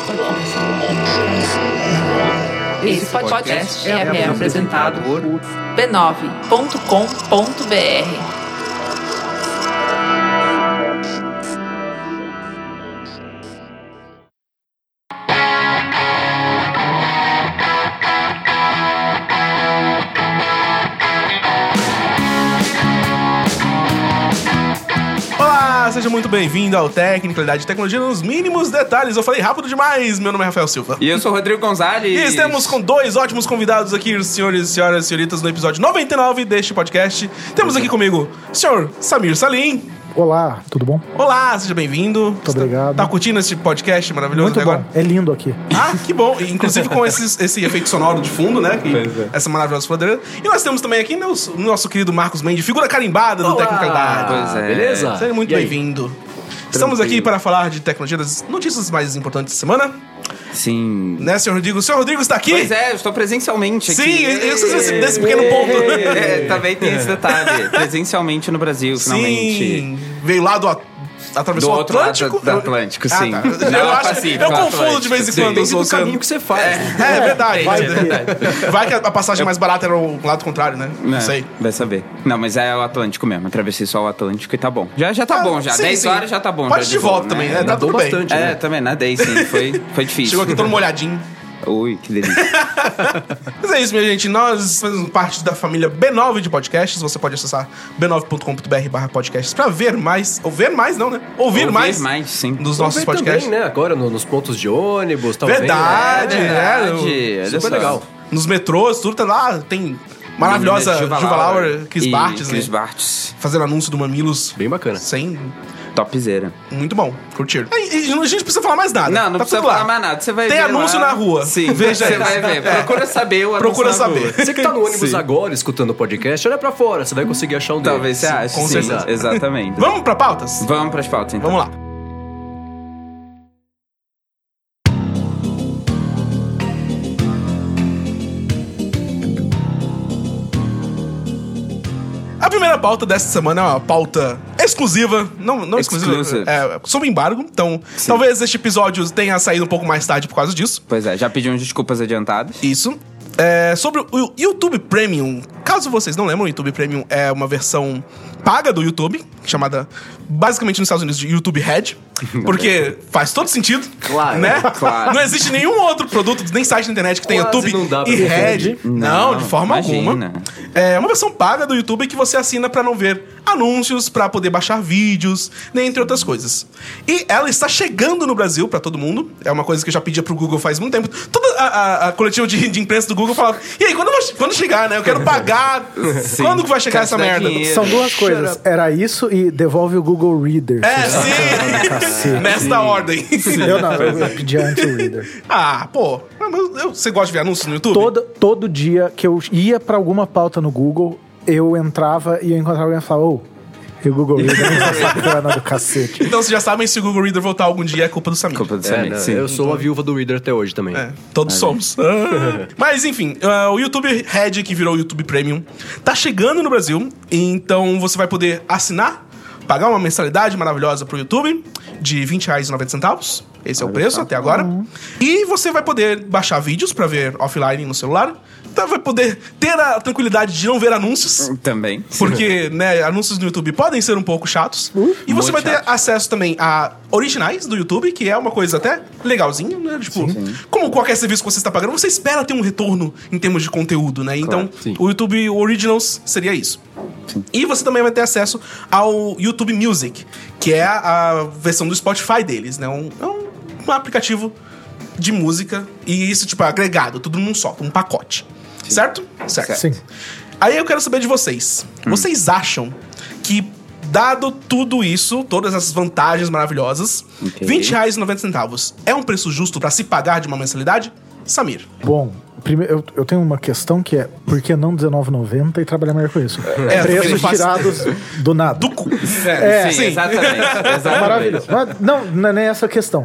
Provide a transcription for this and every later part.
Esse podcast é apresentado por b9.com.br. Seja muito bem-vindo ao Tecnicalidade e Tecnologia nos mínimos detalhes. Eu falei rápido demais, meu nome é Rafael Silva. E eu sou o Rodrigo Gonzalez. E estamos com dois ótimos convidados aqui, senhores, senhoras e senhoritas, no episódio 99 deste podcast. Temos aqui comigo o senhor Samir Salim. Olá, tudo bom? Olá, seja bem-vindo. Muito obrigado. Tá curtindo esse podcast maravilhoso Muito até bom, agora? é lindo aqui. Ah, que bom. Inclusive com esse efeito sonoro de fundo, né? Essa maravilhosa floreira. E nós temos também aqui o nosso querido Marcos Mendes, figura carimbada do Tecnicalidade. Pois é. Beleza? Seja muito bem-vindo. Estamos aqui para falar de tecnologia, das notícias mais importantes da semana. Sim. Né, senhor Rodrigo? O senhor Rodrigo está aqui? Pois é, eu estou presencialmente aqui. Sim, desse pequeno ponto. Também tem esse detalhe. Presencialmente no Brasil, finalmente. Sim, veio lá atravessou Do o outro Atlântico. lado do Atlântico, sim. Tá. Não, Eu confundo de vez em quando os Depende do oceanos. caminho que você faz. É verdade. Vai que a passagem mais barata era o lado contrário, né? Não sei. Vai saber. Não, mas é o Atlântico mesmo. Atravessei só o Atlântico e tá bom. Já tá bom, já. Sim, 10 sim. horas já tá bom. Pode já de volta boa, também, né? Tá tudo bem. bastante. É, também, nadei sim. Foi difícil. Chegou aqui todo molhadinho. Ui, que delícia. Mas é isso, minha gente. Nós fazemos parte da família B9 de podcasts. Você pode acessar b9.com.br/podcasts pra ver mais. Ou ver mais, não, né? Ouvir mais, sim. dos nossos Ver podcasts. também, né? Agora nos pontos de ônibus, talvez. Verdade, né? Olha Super só. legal. Nos metrôs, tudo tá lá. Tem maravilhosa Juva Lauer, Chris E Bartz, Chris né? Bartz. Fazendo anúncio do Mamilos. Bem bacana. Sem... Topzera. Muito bom, curtir. E a gente precisa falar mais nada. Não Tá precisa tudo lá. falar mais nada. Você vai Tem ver anúncio lá. na rua. Sim, Veja você isso. vai ver. Procura saber o anúncio Procura na saber. rua. Você que tá no ônibus Sim. agora, escutando o podcast, olha pra fora, você vai conseguir achar um deles. Talvez você ache. com sim, certeza. Exatamente. Vamos pra pautas? Vamos pras pautas, então. Vamos lá. A primeira pauta dessa semana é uma pauta exclusiva. Não exclusiva. Exclusive. Sob embargo. Então, talvez este episódio tenha saído um pouco mais tarde por causa disso. Pois é, já pedimos desculpas adiantadas. Isso. Sobre o YouTube Premium. Caso vocês não lembram, o YouTube Premium é uma versão paga do YouTube, chamada, basicamente nos Estados Unidos, de YouTube Red. Porque faz todo sentido. Claro, né? claro. Não existe nenhum outro produto, nem site na internet que tenha Quase YouTube não dá pra e ver Red. Não, de forma imagina. alguma. É uma versão paga do YouTube que você assina pra não ver anúncios, pra poder baixar vídeos, entre outras coisas. E ela está chegando no Brasil pra todo mundo. É uma coisa que eu já pedia pro Google faz muito tempo. Toda a coletiva de imprensa do Google falava: e aí, quando chegar, né? Eu quero pagar. Sim. Quando que vai chegar Quero essa dar merda? dinheiro. São duas coisas. Era isso e devolve o Google Reader. Sim! Nesta ordem. Eu pedi antes o Reader. Pô. Você gosta de ver anúncios no YouTube? Todo dia que eu ia pra alguma pauta no Google, eu entrava e eu encontrava alguém e falava: e o Google Reader, essa sacana do cacete. Então vocês já sabem, se o Google Reader voltar algum dia, é culpa do Samir. Culpa do Samir, sim. Eu sou a viúva do Reader até hoje também. Todos somos. Mas enfim, o YouTube Red, que virou o YouTube Premium, tá chegando no Brasil. Então você vai poder assinar, pagar uma mensalidade maravilhosa pro YouTube de R$20,90. Esse é o preço até agora. E você vai poder baixar vídeos pra ver offline no celular. Então vai poder ter a tranquilidade de não ver anúncios. Também. Porque, né, anúncios no YouTube podem ser um pouco chatos. E você vai ter acesso também a originais do YouTube, que é uma coisa até legalzinha, né? Tipo, como qualquer serviço que você está pagando, você espera ter um retorno em termos de conteúdo, né? Então, sim. o YouTube Originals seria isso. E você também vai ter acesso ao YouTube Music, que é a versão do Spotify deles, né? Um aplicativo de música. E isso, tipo, agregado, tudo num só, um pacote. Certo? Certo. Sim. Aí eu quero saber de vocês. Vocês acham que, dado tudo isso, todas essas vantagens maravilhosas, R$20,90 é um preço justo pra se pagar de uma mensalidade? Samir. Bom, primeiro, eu tenho uma questão que é: por que não R$19,90 e trabalhar melhor com isso? Preços tirados do nada. Do cu. Sim, exatamente. Maravilhoso. Mas não é nem essa a questão.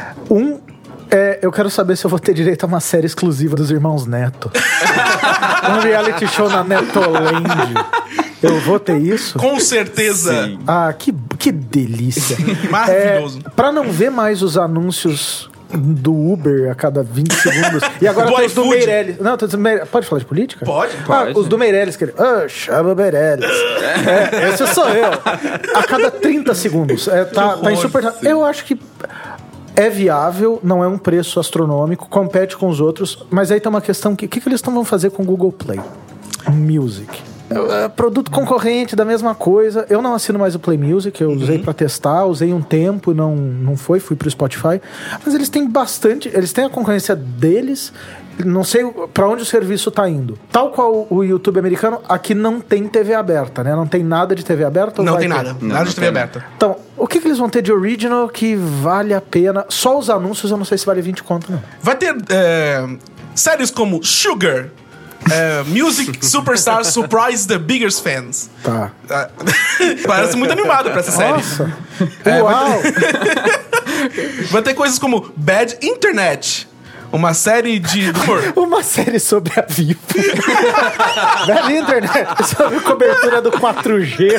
Eu quero saber se eu vou ter direito a uma série exclusiva dos Irmãos Neto. Um reality show na Netoland. Eu vou ter isso? Com certeza. Sim. Que delícia. Maravilhoso. Pra não ver mais os anúncios do Uber a cada 20 segundos. E agora Do tem os do iFood. Meirelles. Não, tô dizendo, pode falar de política? Pode. Os do Meirelles, que ele... chama Meirelles. Esse sou eu. A cada 30 segundos. Tá insuportável. Eu acho que é viável, não é um preço astronômico, compete com os outros, mas aí tem uma questão, o que eles vão fazer com o Google Play Music? Produto concorrente da mesma coisa. Eu não assino mais o Play Music, eu usei pra testar, usei um tempo, não fui pro Spotify, mas eles têm a concorrência deles. Não sei pra onde o serviço tá indo. Tal qual o YouTube americano, aqui não tem TV aberta, né? Não tem nada de TV aberta? Não tem nada. Nada de TV aberta. Então, o que eles vão ter de original que vale a pena? Só os anúncios, eu não sei se vale 20 conto, não. Vai ter séries como Sugar, Music Superstar Surprise the Biggest Fans. Tá. Parece muito animado pra essa série. Nossa! Uau! Vai ter coisas como Bad Internet, uma série de... Uma série sobre a Vivo. Bad Internet. Sobre cobertura do 4G.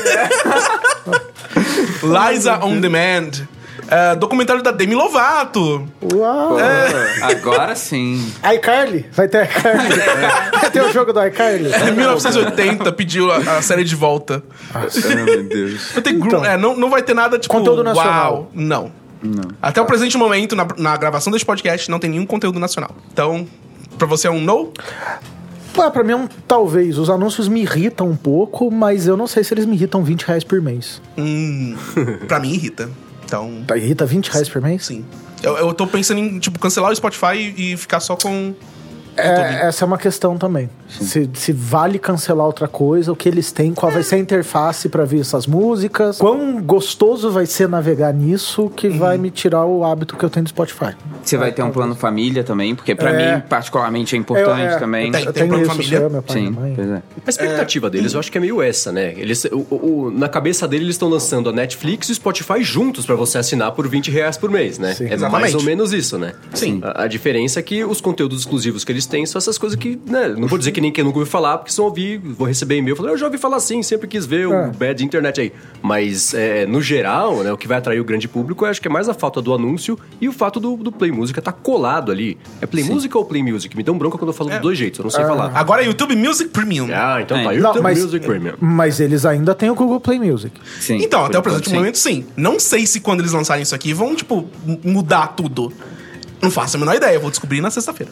Liza On Demand. Documentário da Demi Lovato. Uau! Agora sim. iCarly. Vai ter iCarly. Vai ter o jogo do iCarly. Em 1980 pediu a série de volta. Meu Deus. Vai ter Então. não vai ter nada tipo... Conteúdo nacional. Uau, não. Até o presente momento, na gravação deste podcast, não tem nenhum conteúdo nacional. Então, pra você é um no? Pra mim é um talvez. Os anúncios me irritam um pouco, mas eu não sei se eles me irritam R$20 por mês. Pra mim irrita. Então... Irrita R$20 por mês? Sim. Eu tô pensando em, tipo, cancelar o Spotify e ficar só com... Essa é uma questão também. Se vale cancelar outra coisa, o que eles têm, qual vai ser a interface pra ver essas músicas, quão gostoso vai ser navegar nisso, que vai me tirar o hábito que eu tenho do Spotify. Você vai ter um plano família também, porque pra mim, particularmente, é importante também. Eu Tem tenho plano isso, família? sou eu, meu pai, Sim, minha mãe. pois é. A expectativa deles, eu acho que é meio essa, né? Eles, na cabeça deles, eles estão lançando a Netflix e o Spotify juntos pra você assinar por R$20 por mês, né? Sim. É Exatamente. mais ou menos isso, né? Sim. A diferença é que os conteúdos exclusivos que eles têm são essas coisas que, né? Não vou dizer que nem quem nunca ouviu falar, porque se eu ouvir, vou receber e-mail, eu já ouvi falar assim, sempre quis ver o Bad Internet aí. Mas, no geral, né? O que vai atrair o grande público, eu acho que é mais a falta do anúncio e o fato do Play Música tá colado ali. É Play Music ou Play Music? Me dão bronca quando eu falo dos dois jeitos, eu não sei falar. Agora é YouTube Music Premium. Então tá, Não, YouTube mas- Music Premium. Mas eles ainda têm o Google Play Music. Sim. Então, até o Por presente enquanto, momento, sim. Não sei se quando eles lançarem isso aqui vão, tipo, mudar tudo. Não faço a menor ideia, eu vou descobrir na sexta-feira.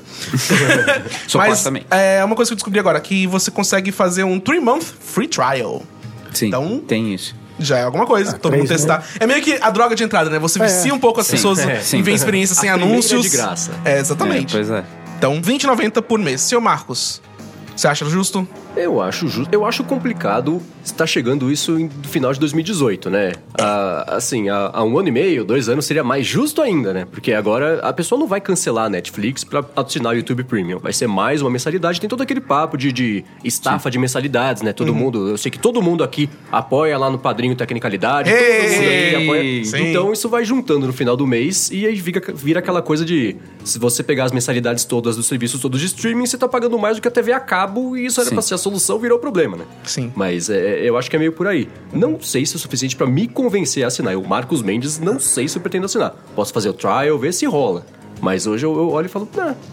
Supostamente. Mas é uma coisa que eu descobri agora, que você consegue fazer um 3-month free trial. Sim, Então- tem isso. Já é alguma coisa, todo mundo 3 testar. É meio que a droga de entrada, né? Você vicia um pouco as pessoas sim. em ver experiências sem A primeira anúncios. é de graça. Exatamente. Pois é. Então, R$20,90 por mês. Seu Marcos, você acha justo? Eu acho justo. Eu acho complicado estar chegando isso no final de 2018, né? Assim, há 1 ano e meio, 2 anos seria mais justo ainda, né? Porque agora a pessoa não vai cancelar a Netflix pra assinar o YouTube Premium. Vai ser mais uma mensalidade. Tem todo aquele papo de estafa de mensalidade, né? Todo mundo... Eu sei que todo mundo aqui apoia lá no Padrinho Tecnicalidade. Todo mundo aqui apoia. Sim. Então isso vai juntando no final do mês e aí vira aquela coisa de... Se você pegar as mensalidades todas dos serviços todos de streaming, você tá pagando mais do que a TV a cabo e isso era pra ser a solução, virou o problema, né? Sim. Mas eu acho que é meio por aí. Não sei se é o suficiente pra me convencer a assinar. Eu, Marcos Mendes, não sei se eu pretendo assinar. Posso fazer o trial, ver se rola. Mas hoje eu olho e falo,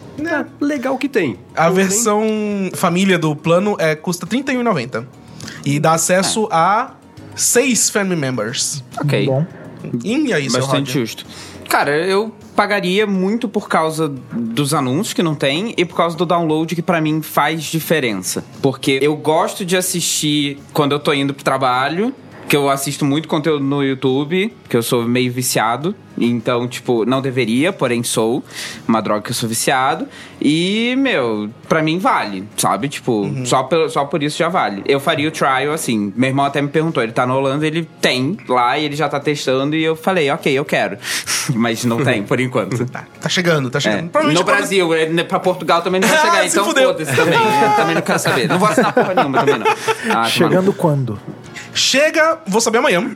legal que tem. A versão família do plano custa R$31,90. E dá acesso a 6 family members. Ok. Bom. E aí, seu Bastante Roger? justo. Cara, eu pagaria muito por causa dos anúncios que não tem e por causa do download que pra mim faz diferença. Porque eu gosto de assistir quando eu tô indo pro trabalho, que eu assisto muito conteúdo no YouTube, que eu sou meio viciado. Então, tipo, não deveria, porém sou uma droga que eu sou viciado. E, pra mim vale, sabe? Tipo, só por isso já vale. Eu faria o trial assim. Meu irmão até me perguntou, ele tá na Holanda, ele tem lá e ele já tá testando. E eu falei, ok, eu quero. Mas não tem, por enquanto. Tá chegando. Provavelmente No Brasil, pra Portugal também não vai chegar, Se então fudeu. foda-se também. Eu também não quero saber. Não vou assinar porra nenhuma também, não. Ah, Chegando quando? Chega, vou saber amanhã.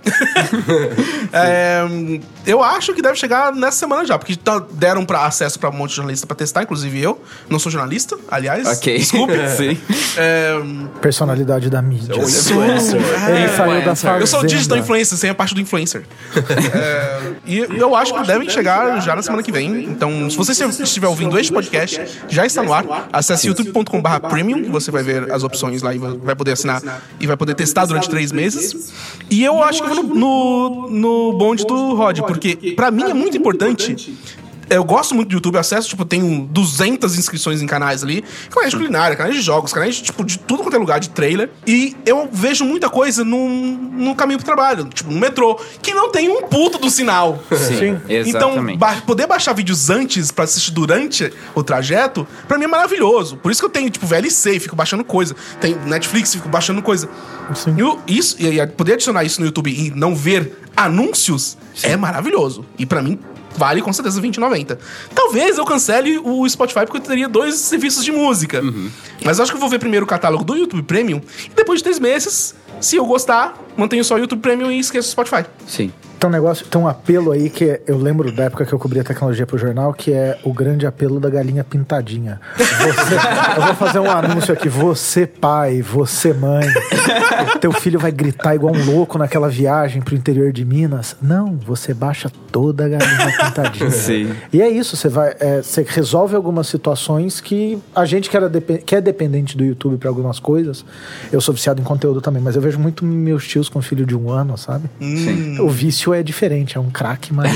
Eu acho que deve chegar nessa semana já, porque deram acesso pra um monte de jornalista pra testar, inclusive eu. Não sou jornalista, aliás. Ok. Desculpe. Sim. Personalidade da mídia. É um influencer. Ele saiu da fazenda. Eu sou digital influencer, sem a parte do influencer. E eu acho que devem chegar já na semana que vem. Então, se você estiver ouvindo este podcast, já está no ar. Acesse youtube.com/premium, que você vai ver as opções lá e vai poder assinar e vai poder testar durante 3 meses. E eu acho que eu vou no bonde do Rod, porque pra mim é muito importante. Eu gosto muito do YouTube, eu acesso, tipo, tenho 200 inscrições em canais ali. Canais de culinária, canais de jogos, canais de, tipo, de tudo quanto é lugar, de trailer. E eu vejo muita coisa no caminho pro trabalho, tipo, no metrô, que não tem um puto do sinal. Sim, exatamente. Então, poder baixar vídeos antes pra assistir durante o trajeto, pra mim é maravilhoso. Por isso que eu tenho, tipo, VLC, fico baixando coisa. Tem Netflix, fico baixando coisa. Sim. E poder adicionar isso no YouTube e não ver anúncios é maravilhoso. E pra mim, vale com certeza R$20,90. Talvez eu cancele o Spotify porque eu teria 2 serviços de música. Mas eu acho que eu vou ver primeiro o catálogo do YouTube Premium e depois de 3 meses, se eu gostar, mantenho só o YouTube Premium e esqueço o Spotify. Sim. Tem um apelo aí que eu lembro da época que eu cobria tecnologia pro jornal, que é o grande apelo da galinha pintadinha. Eu vou fazer um anúncio aqui. Você pai, você mãe, teu filho vai gritar igual um louco naquela viagem pro interior de Minas. Não, você baixa toda a galinha pintadinha. Sim. E é isso, você resolve algumas situações que a gente que é dependente do YouTube pra algumas coisas. Eu sou viciado em conteúdo também, mas eu vejo muito meus tios com filho de 1 ano, sabe? Sim. O vício é diferente, é um crack, mas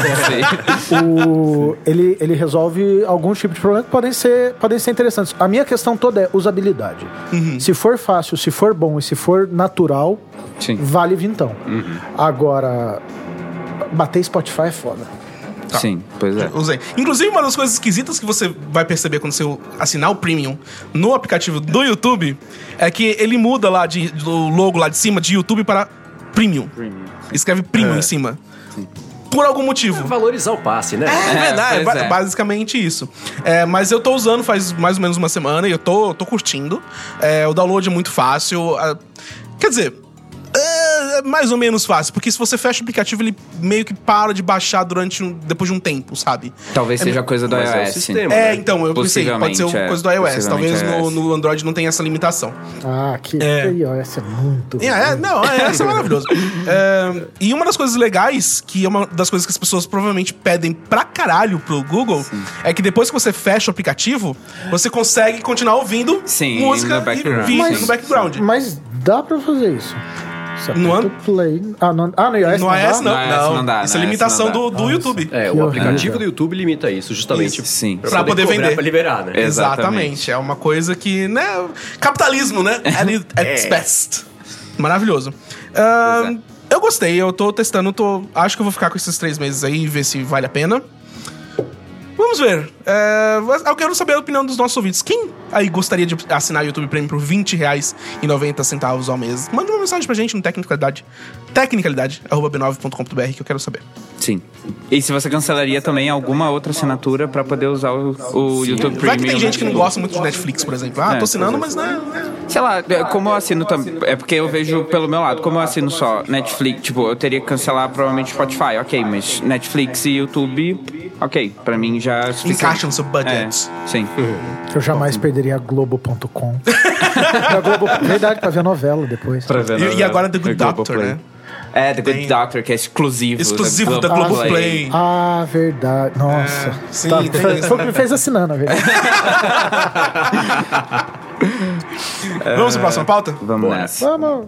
ele resolve alguns tipos de problemas que podem ser interessantes. A minha questão toda é usabilidade. Se for fácil, se for bom e se for natural, Sim. vale vintão. Agora, bater Spotify é foda. Sim, pois é. Usei. Inclusive, uma das coisas esquisitas que você vai perceber quando você assinar o Premium no aplicativo do YouTube é que ele muda lá do logo lá de cima de YouTube para Premium. Escreve Premium em cima. Sim. Por algum motivo. Valorizar o passe, né? É verdade, pois é. Basicamente isso. Mas eu tô usando faz mais ou menos uma semana e eu tô curtindo. O download é muito fácil. Quer dizer, é mais ou menos fácil, porque se você fecha o aplicativo, ele meio que para de baixar depois de um tempo, sabe? Talvez seja coisa do Mas é o iOS. sistema. Então, eu pensei, pode ser coisa do iOS. Talvez no Android não tenha essa limitação. iOS é muito... iOS é maravilhoso. E uma das coisas legais, que é uma das coisas que as pessoas provavelmente pedem pra caralho pro Google, é que depois que você fecha o aplicativo, você consegue continuar ouvindo música e vídeo no background. Mas dá pra fazer isso. No Play. No iOS no iOS não dá. Isso é limitação do YouTube. O aplicativo do YouTube limita isso, justamente. Isso, sim. Pra poder vender. Pra liberar, né? Exatamente. É uma coisa que, né? Capitalismo, né? At its best. Maravilhoso. Eu gostei, eu tô testando, acho que eu vou ficar com esses 3 meses aí e ver se vale a pena. Vamos ver. Eu quero saber a opinião dos nossos ouvintes. Quem aí gostaria de assinar o YouTube Premium por R$20,90 ao mês? Manda uma mensagem pra gente no tecnicalidade@b9.com.br que eu quero saber. Sim. E se você cancelaria também alguma outra assinatura pra poder usar o YouTube Premium? Vai que tem gente que não gosta muito de Netflix, por exemplo. Tô assinando, mas não é... Sei lá, como eu assino também. É porque eu vejo pelo meu lado, como eu assino só Netflix, tipo, eu teria que cancelar provavelmente Spotify, ok, mas Netflix e YouTube, ok, pra mim já é suficiente. Encaixa no seu budget. Sim. Eu jamais perderia a Globo.com. Verdade, pra ver a novela depois. E agora The Good Doctor, né? The Good Doctor, que é exclusivo da Globoplay. Verdade. Nossa. Sim, foi o que me fez assinar, na verdade. Vamos pra próxima pauta? Vamos nessa. Vamos.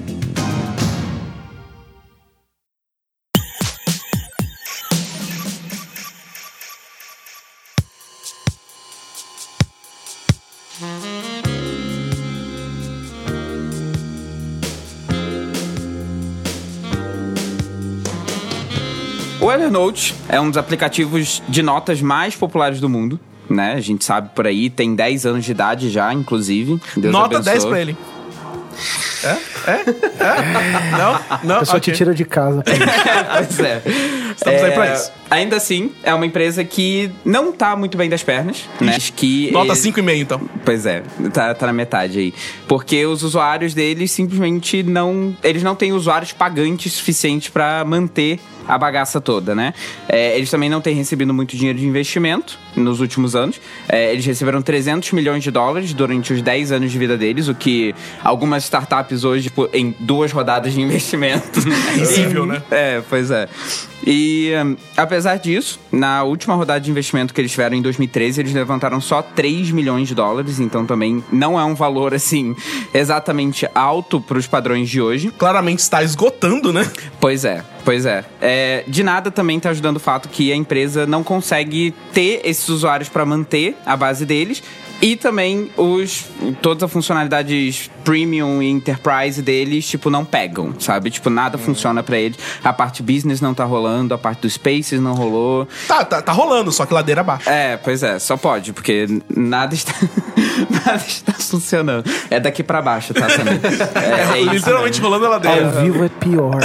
O Evernote é um dos aplicativos de notas mais populares do mundo, né? A gente sabe por aí, tem 10 anos de idade já, inclusive. Deus Nota abençoe. 10 pra ele. Não? A pessoa te tira de casa. Pois é. Estamos aí pra isso. Ainda assim, é uma empresa que não tá muito bem das pernas, né? Que Nota 5,5, então. Pois é, tá na metade aí. Porque os usuários deles simplesmente não... Eles não têm usuários pagantes suficientes pra manter a bagaça toda, né? Eles também não têm recebido muito dinheiro de investimento nos últimos anos. Eles receberam 300 milhões de dólares durante os 10 anos de vida deles, o que algumas startups hoje, em 2 rodadas de investimento... É incrível, né? Pois é. E apesar disso, na última rodada de investimento que eles tiveram em 2013, eles levantaram só 3 milhões de dólares, então também não é um valor, assim, exatamente alto para os padrões de hoje. Claramente está esgotando, né? Pois é. De nada também está ajudando o fato que a empresa não consegue ter esses usuários para manter a base deles. E também todas as funcionalidades premium e enterprise deles, tipo, não pegam, sabe? Tipo, nada funciona pra eles. A parte business não tá rolando, a parte do Spaces não rolou. Tá rolando, só que ladeira abaixo. Pois é, só pode, porque nada está funcionando. É daqui pra baixo, tá, também. Isso, literalmente né? rolando a ladeira. Ao vivo é pior.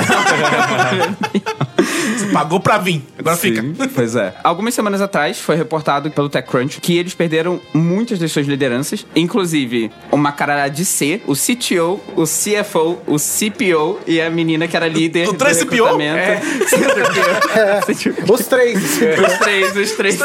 Você pagou pra vir, agora Sim, fica. Pois é. Algumas semanas atrás foi reportado pelo TechCrunch que eles perderam muitas das suas lideranças, inclusive uma caralhada de C, o CTO, o CFO, o CPO e a menina que era líder do 3CPO? recrutamento. Os três. Os três.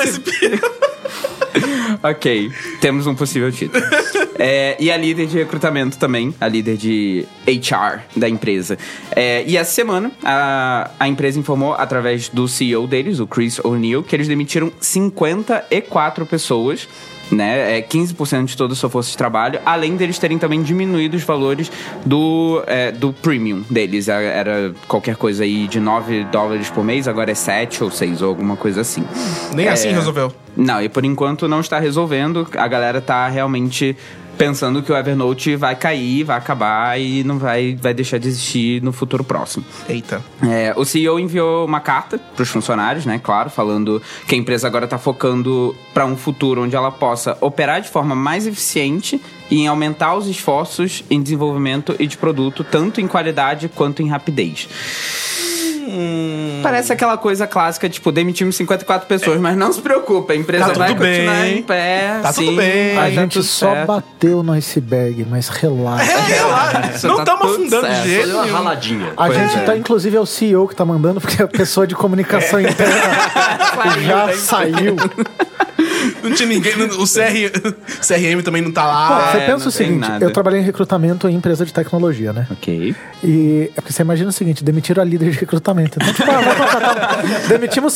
Ok, temos um possível título. E a líder de recrutamento também, a líder de HR da empresa. E essa semana, a empresa informou, através do CEO deles, o Chris O'Neill, que eles demitiram 54 pessoas, né? 15% de toda a sua força de trabalho, além deles terem também diminuído os valores do premium deles. Era qualquer coisa aí de $9 por mês, agora é 7 ou 6 ou alguma coisa assim. Nem assim resolveu. Não, e por enquanto não está resolvendo. A galera tá realmente pensando que o Evernote vai cair, vai acabar e não vai deixar de existir no futuro próximo. Eita. O CEO enviou uma carta para os funcionários, né? Claro, falando que a empresa agora está focando para um futuro onde ela possa operar de forma mais eficiente e em aumentar os esforços em desenvolvimento e de produto, tanto em qualidade quanto em rapidez. Parece aquela coisa clássica, tipo, demitimos 54 pessoas, mas não se preocupe, a empresa Tá vai tudo continuar bem. em pé. Tá sim, tudo bem. A vai dar gente tudo só certo. bateu no iceberg, mas relaxa. Não Tá estamos tudo afundando de certo. jeito Fazer uma nenhum. raladinha. A Pois gente é. tá, inclusive, é o CEO que tá mandando, porque a pessoa de comunicação interna já saiu. Não tinha ninguém. O CRM também não tá Pô, lá. você não pensa o tem seguinte, nada. eu trabalhei em recrutamento em empresa de tecnologia, né? Ok. E é porque você imagina o seguinte, demitiram a líder de recrutamento. Então, tipo, vamos contratar. Demitimos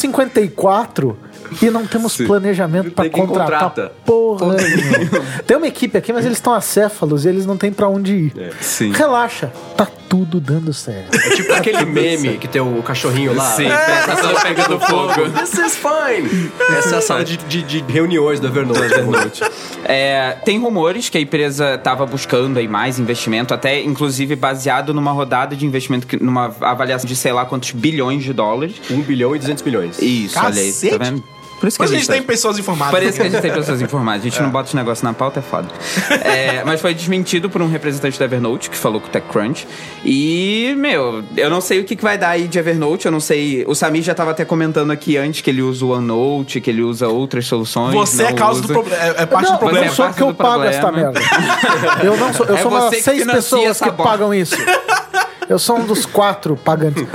54 e não temos planejamento pra Tem quem contratar contrata. porra nenhuma. Tem uma equipe aqui, mas eles estão acéfalos e eles não têm pra onde ir. Sim. Relaxa, tá tudo dando certo. É tipo aquele meme que tem o cachorrinho lá. Sim, a sala pegando fogo. This is fine. Essa é a sala de reuniões do Evernote. Tem rumores que a empresa estava buscando aí mais investimento, até inclusive baseado numa rodada de investimento, numa avaliação de sei lá quantos bilhões de dólares. 1 bilhão e 200 milhões. Isso, olha aí, Cacete. tá vendo? Por isso que Mas a gente tem tá- pessoas informadas. Parece que a gente tem pessoas informadas. A gente não bota os negócios na pauta, é foda. Mas foi desmentido por um representante da Evernote, que falou com o TechCrunch. E, eu não sei o que vai dar aí de Evernote. Eu não sei... O Samir já tava até comentando aqui antes que ele usa o OneNote, que ele usa outras soluções. Você é não causa usa. do problema. É parte Não, do problema. eu sou parte que eu do pago problema. essa merda. Eu não sou, eu É sou uma você das que 6 financia pessoas essa que bosta. pagam isso. Eu sou um dos 4 pagantes.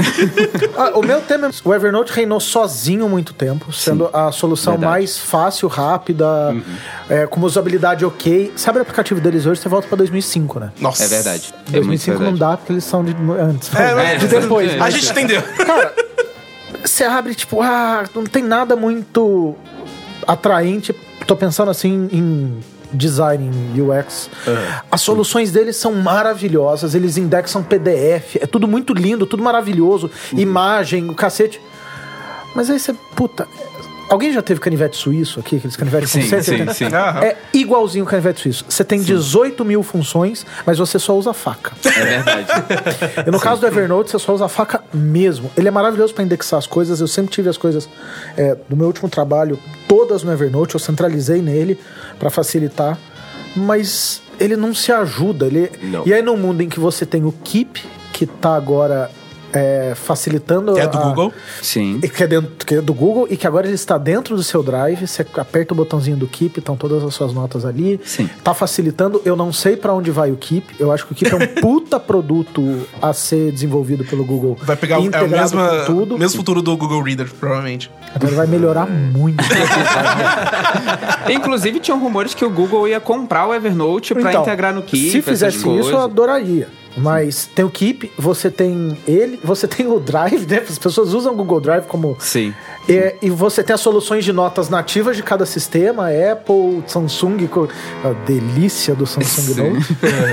O meu tema é... O Evernote reinou sozinho muito tempo, sendo a solução verdade. mais fácil, rápida, com uma usabilidade ok. Sabe o aplicativo deles hoje? Você volta pra 2005, né? Nossa. É verdade. É muito 2005 não verdade. dá, porque eles são de antes. mas- de depois. A gente entendeu. Cara, você abre, tipo, não tem nada muito atraente. Tô pensando assim em design, em UX. As soluções deles são maravilhosas, eles indexam PDF, é tudo muito lindo, tudo maravilhoso, imagem, o cacete. Mas aí você, puta... Alguém já teve canivete suíço aqui? Aqueles canivetes com Sim, 170? sim. Aham. É igualzinho o canivete suíço. Você tem 18 mil funções, mas você só usa faca. É verdade. E no caso do Evernote, você só usa a faca mesmo. Ele é maravilhoso para indexar as coisas. Eu sempre tive as coisas do meu último trabalho, todas no Evernote. Eu centralizei nele para facilitar. mas ele não se ajuda. Não. E aí, num mundo em que você tem o Keep, que tá agora facilitando... Que é do Google. Sim. Que é do Google, e que agora ele está dentro do seu Drive. Você aperta o botãozinho do Keep, estão todas as suas notas ali. Sim. Tá facilitando. Eu não sei pra onde vai o Keep. Eu acho que o Keep é um puta produto a ser desenvolvido pelo Google. Vai pegar o mesmo futuro do Google Reader, provavelmente. Então ele vai melhorar muito. Inclusive, tinham rumores que o Google ia comprar o Evernote pra Então, integrar no Keep. se fizesse essas coisas. isso, eu adoraria. Mas tem o Keep, você tem ele, você tem o Drive, né? As pessoas usam o Google Drive como... Sim. E você tem as soluções de notas nativas de cada sistema, Apple, Samsung, a delícia do Samsung Note.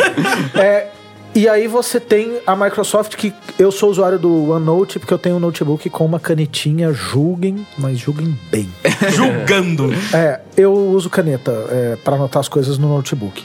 E aí você tem a Microsoft, que eu sou usuário do OneNote, porque eu tenho um notebook com uma canetinha, julguem, mas julguem bem. Julgando. Eu uso caneta para anotar as coisas no notebook.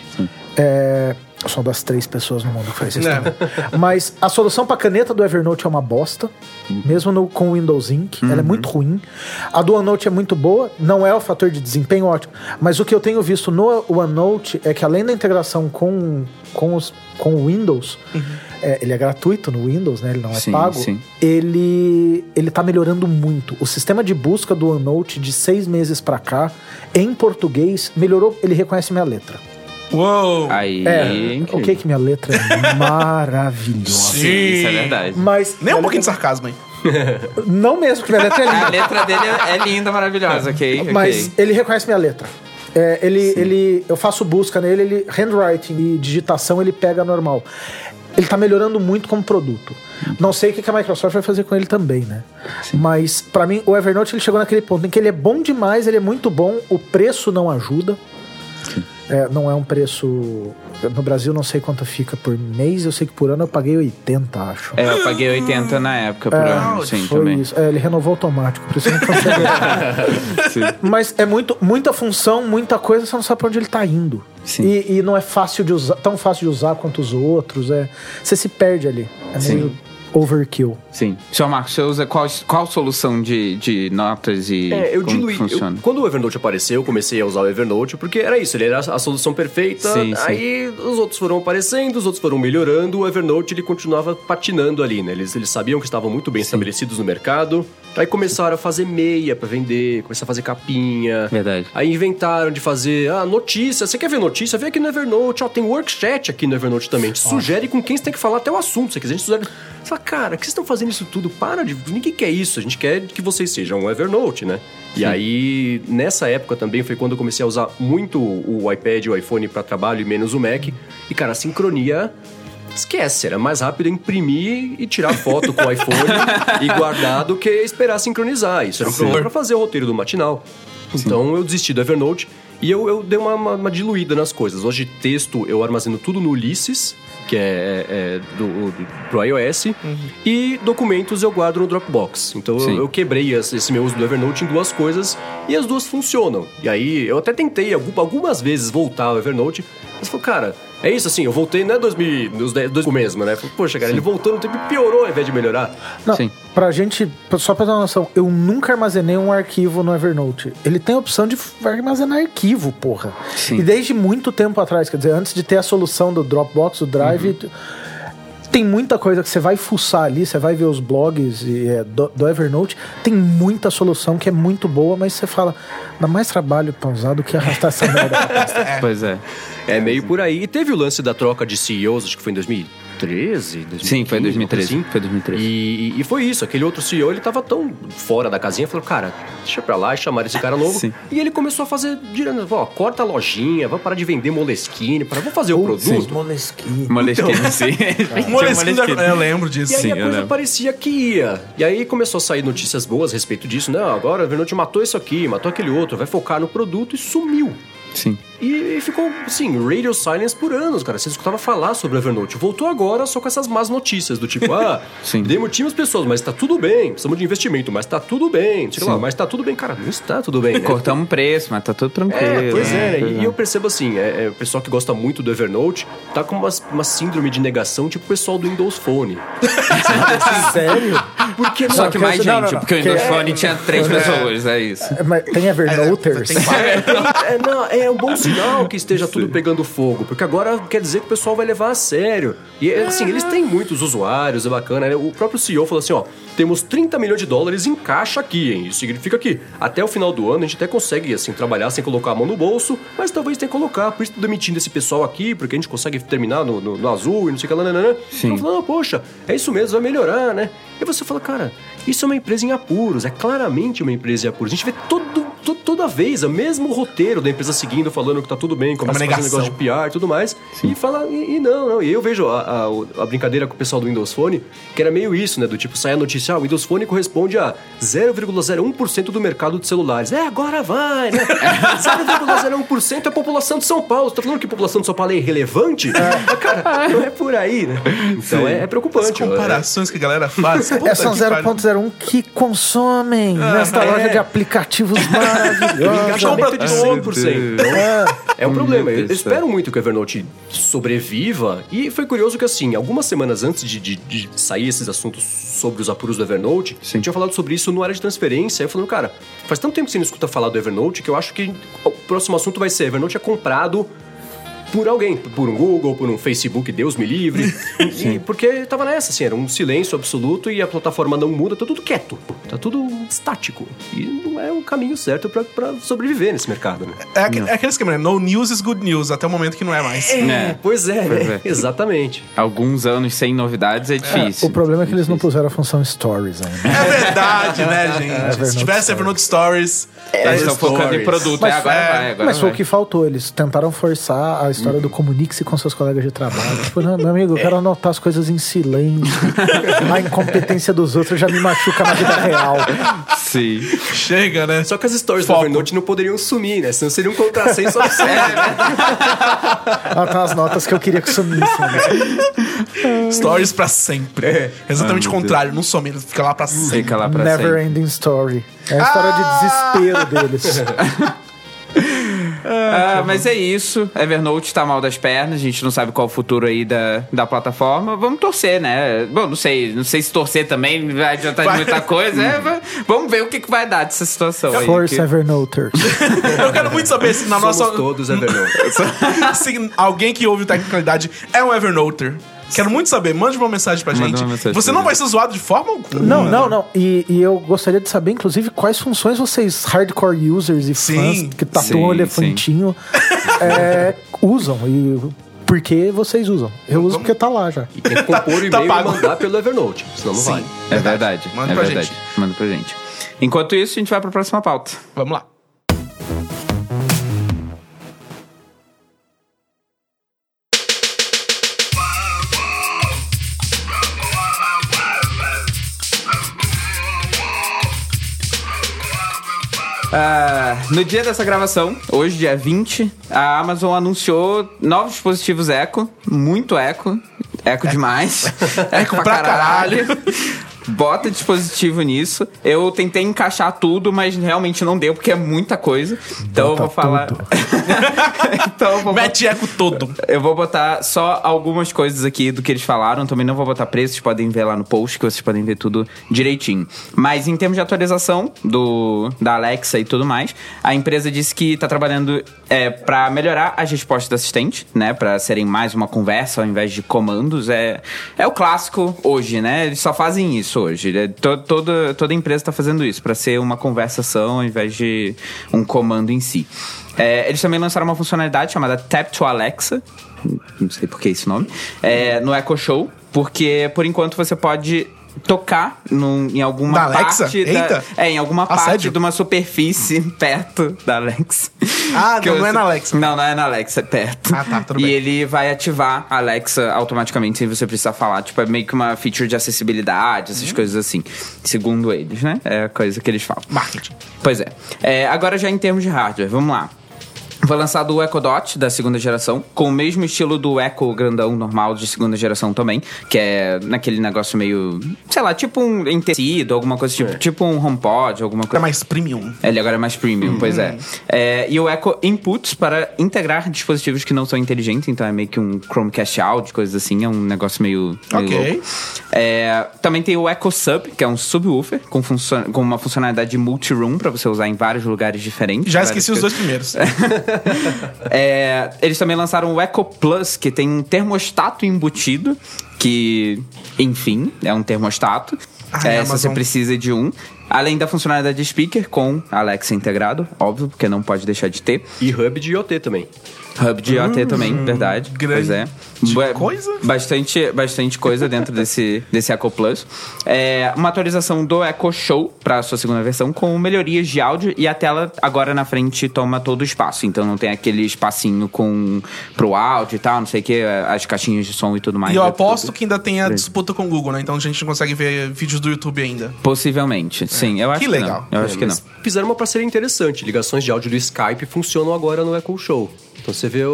Eu sou uma das 3 pessoas no mundo que faz isso também. Mas a solução para caneta do Evernote é uma bosta. Mesmo com o Windows Ink. Ela é muito ruim. A do OneNote é muito boa. Não é o fator de desempenho ótimo. Mas o que eu tenho visto no OneNote é que além da integração com o Windows... ele é gratuito no Windows, né? Ele não é pago. Sim. Ele tá melhorando muito. O sistema de busca do OneNote de 6 meses pra cá, em português, melhorou. Ele reconhece minha letra. Uou! Aí, ok que minha letra é maravilhosa. Sim, isso é verdade. Mas Nem um pouquinho de sarcasmo, hein? não mesmo, que minha letra é linda. A letra dele é linda, maravilhosa, ok? Mas ele reconhece minha letra. Eu faço busca nele, ele handwriting e digitação ele pega normal. Ele tá melhorando muito como produto. Não sei o que a Microsoft vai fazer com ele também, né? Sim. Mas pra mim o Evernote ele chegou naquele ponto em que ele é bom demais, ele é muito bom, o preço não ajuda. Sim. Não é um preço... No Brasil não sei quanto fica por mês, eu sei que por ano eu paguei 80, acho. Eu paguei 80 na época por ano, sim, foi também. Isso. Ele renovou automático, por isso eu não consigo. Mas é muita função, muita coisa, você não sabe pra onde ele tá indo. Sim. E não é fácil de usar, tão fácil de usar quanto os outros. Você se perde ali. Meio overkill. Sim. Sr. Marcos, você usa qual solução de notas e eu como diluí. funciona? Quando o Evernote apareceu, eu comecei a usar o Evernote, porque era isso, ele era a solução perfeita. Aí os outros foram aparecendo, os outros foram melhorando, o Evernote ele continuava patinando ali, né? Eles sabiam que estavam muito bem estabelecidos no mercado. Aí começaram a fazer meia pra vender, começaram a fazer capinha. Verdade. Aí inventaram de fazer, notícia. Você quer ver notícia? Vem aqui no Evernote. Tem workchat aqui no Evernote também. Te sugere com quem você tem que falar até o assunto. Se quiser, a gente sugere. Você fala, cara, que vocês estão fazendo isso tudo? Para de... Ninguém quer isso. A gente quer que vocês sejam um Evernote, né? Sim. E aí, nessa época também, foi quando eu comecei a usar muito o iPad e o iPhone pra trabalho e menos o Mac. E, cara, a sincronia... Esquece, era mais rápido imprimir e tirar foto com o iPhone e guardar do que esperar sincronizar. Isso era um problema pra fazer o roteiro do matinal. Então eu desisti do Evernote e eu dei uma diluída nas coisas. Hoje texto eu armazeno tudo no Ulysses, que é pro iOS, e documentos eu guardo no Dropbox. Então eu quebrei esse meu uso do Evernote em 2 coisas e as 2 funcionam. E aí eu até tentei algumas vezes voltar ao Evernote, mas falei, cara... É isso, assim, eu voltei, não é 2010 mesmo, né? Poxa, cara, ele voltou no tempo e piorou ao invés de melhorar. Não, pra gente, só pra ter uma noção, eu nunca armazenei um arquivo no Evernote. Ele tem a opção de armazenar arquivo, porra. Sim. E desde muito tempo atrás, quer dizer, antes de ter a solução do Dropbox, do Drive... Tem muita coisa que você vai fuçar ali, você vai ver os blogs do Evernote, tem muita solução que é muito boa, mas você fala, dá mais trabalho pra usar do que arrastar essa merda pra pasta. Pois é. É meio por aí. E teve o lance da troca de CEOs, acho que foi em 2013, 2015, sim, foi 2013. Assim. Foi 2013. E foi isso, aquele outro CEO, ele tava tão fora da casinha, falou, cara, deixa pra lá e chamar esse cara novo. Sim. E ele começou a fazer, corta a lojinha, vamos parar de vender Moleskine, vamos fazer o produto. Moleskine, sim. Moleskine, eu lembro disso. E aí sim, a coisa parecia que ia. E aí começou a sair notícias boas a respeito disso. Não, agora o Evernote matou isso aqui, matou aquele outro, vai focar no produto e sumiu. Sim. E ficou, assim, radio silence por anos, cara. Você escutava falar sobre o Evernote. Voltou agora só com essas más notícias, do tipo, demitimos pessoas, mas tá tudo bem. Precisamos de investimento, mas tá tudo bem. Sei lá, mas tá tudo bem. Cara, não está tudo bem, né? Cortamos o preço, mas tá tudo tranquilo. Pois é, né? E eu percebo assim, o pessoal que gosta muito do Evernote tá com uma síndrome de negação, tipo o pessoal do Windows Phone. Sério? Porque só que mais gente, porque o Windows Phone tinha 3 pessoas, é isso. Mas tem Evernoters? É um bom sinal que esteja tudo pegando fogo, porque agora quer dizer que o pessoal vai levar a sério. E assim, eles têm muitos usuários, é bacana, né? O próprio CEO falou assim, ó, temos 30 milhões de dólares em caixa aqui, hein? Isso significa que até o final do ano a gente até consegue, assim, trabalhar sem colocar a mão no bolso, mas talvez tenha que colocar, por isso tô demitindo esse pessoal aqui, porque a gente consegue terminar no azul e não sei o que lá, nananã. Então falando, poxa, é isso mesmo, vai melhorar, né? E você fala, cara, isso é uma empresa em apuros, é claramente uma empresa em apuros. A gente vê toda vez o mesmo roteiro da empresa seguindo, falando que tá tudo bem, começa a fazer negócio de PR e tudo mais, e fala, e não. E eu vejo a brincadeira com o pessoal do Windows Phone, que era meio isso, né, do tipo, sai a notícia, o Windows Phone corresponde a 0,01% do mercado de celulares. Agora vai, né? 0,01% é a população de São Paulo. Você tá falando que a população de São Paulo é irrelevante? Cara, não é por aí, né? Então é preocupante. As comparações que a galera faz. São 0,01 que consomem nesta loja de aplicativos maravilhosos. Engajamento de 100%. É um problema. Eu espero muito que o Evernote sobreviva. E foi curioso que, assim, algumas semanas antes de sair esses assuntos sobre os apuros do Evernote, a gente tinha falado sobre isso no área de transferência. Eu falando, cara, faz tanto tempo que você não escuta falar do Evernote que eu acho que o próximo assunto vai ser: Evernote é comprado por alguém, por um Google, por um Facebook, Deus me livre. E porque tava nessa, assim, era um silêncio absoluto e a plataforma não muda, tá tudo quieto, tá tudo estático. E não é o caminho certo pra sobreviver nesse mercado, né? É aquele esquema, né? No news is good news, até o momento que não é mais. Pois é, né? Exatamente. Alguns anos sem novidades é difícil. O problema é que eles não puseram a função Stories ainda. É verdade, né, gente? Se tivesse Evernote Stories... Eles estão focando em produto, Mas foi o que faltou, eles tentaram forçar a história do comunique-se com seus colegas de trabalho. Tipo, não, meu amigo, eu quero anotar as coisas em silêncio. A incompetência dos outros já me machuca na vida real. Sim. Chega, né? Só que as stories do Evernote não poderiam sumir, né? Senão seriam contrassenso absurdo. Tem umas notas que eu queria que sumissem. Né? Stories pra sempre. Exatamente o contrário, não some, ele fica lá pra sempre. Fica lá pra Never sempre. Ending Story. É a história de desespero deles. Mas é isso. Evernote tá mal das pernas. A gente não sabe qual o futuro aí da plataforma. Vamos torcer, né? Bom, não sei se torcer também vai adiantar de muita coisa. Vamos ver o que vai dar dessa situação aí. Força Evernoters. Eu quero muito saber se na Somos nossa... todos Evernote. se alguém que ouve o Tecnicalidade é um Evernoter. Quero muito saber, mande uma mensagem pra gente. Você não vai ser zoado de forma alguma. Não. E eu gostaria de saber, inclusive, quais funções vocês, hardcore users e fãs que tatuam o elefantinho, usam. E por que vocês usam? Eu uso porque tá lá já. E tem que compor o e-mail e mandar pelo Evernote, senão não vai. É verdade. Manda pra gente. Manda pra gente. Enquanto isso, a gente vai pra próxima pauta. Vamos lá. No dia dessa gravação, hoje, dia 20, a Amazon anunciou novos dispositivos Echo, muito Echo demais, Echo pra caralho. Bota dispositivo nisso. Eu tentei encaixar tudo, mas realmente não deu, porque é muita coisa. Então eu vou falar. Mete Echo todo. Eu vou botar só algumas coisas aqui do que eles falaram. Também não vou botar preços, podem ver lá no post, que vocês podem ver tudo direitinho. Mas em termos de atualização da Alexa e tudo mais, a empresa disse que tá trabalhando pra melhorar as respostas do assistente, né? Pra serem mais uma conversa ao invés de comandos. É o clássico hoje, né? Eles só fazem isso hoje. Toda empresa tá fazendo isso, pra ser uma conversação ao invés de um comando em si. Eles também lançaram uma funcionalidade chamada Tap to Alexa, não sei por que esse nome, no Echo Show, porque por enquanto você pode tocar em alguma da Alexa? parte Eita. em alguma parte de uma superfície perto da Alexa. Não é na Alexa. Não é na Alexa, é perto. Tá, tudo bem. E ele vai ativar a Alexa automaticamente sem você precisar falar. Tipo, é meio que uma feature de acessibilidade, essas coisas assim. Segundo eles, né? É a coisa que eles falam. Marketing. Pois é. Agora já em termos de hardware, vamos lá. Foi lançado o Echo Dot da segunda geração, com o mesmo estilo do Echo grandão normal de segunda geração também, que é naquele negócio meio, sei lá, tipo um em tecido, alguma coisa tipo um HomePod, alguma coisa. É mais premium. Ele agora é mais premium, pois é. E o Echo Inputs para integrar dispositivos que não são inteligentes, então é meio que um Chromecast Audio, coisas assim, é um negócio meio louco. Também tem o Echo Sub, que é um subwoofer com uma funcionalidade de multi-room para você usar em vários lugares diferentes. Já esqueci os dois primeiros. Eles também lançaram o Echo Plus, que tem um termostato embutido, que, enfim, é um termostato. Se você precisa de um. Além da funcionalidade de speaker com Alexa integrado, óbvio, porque não pode deixar de ter. E hub de IoT também. Hub de IoT também, verdade. Grande Pois é. coisa. Bastante coisa dentro desse Echo Plus. Uma atualização do Echo Show para a sua segunda versão, com melhorias de áudio, e a tela agora na frente toma todo o espaço. Então não tem aquele espacinho pro áudio e tal, não sei o que, as caixinhas de som e tudo mais. E eu aposto que ainda tem a disputa com o Google, né? Então a gente não consegue ver vídeos do YouTube ainda. Possivelmente, sim. Eu acho que legal. Não. Eu acho que não. Fizeram uma parceria interessante. Ligações de áudio do Skype funcionam agora no Echo Show. Então você vê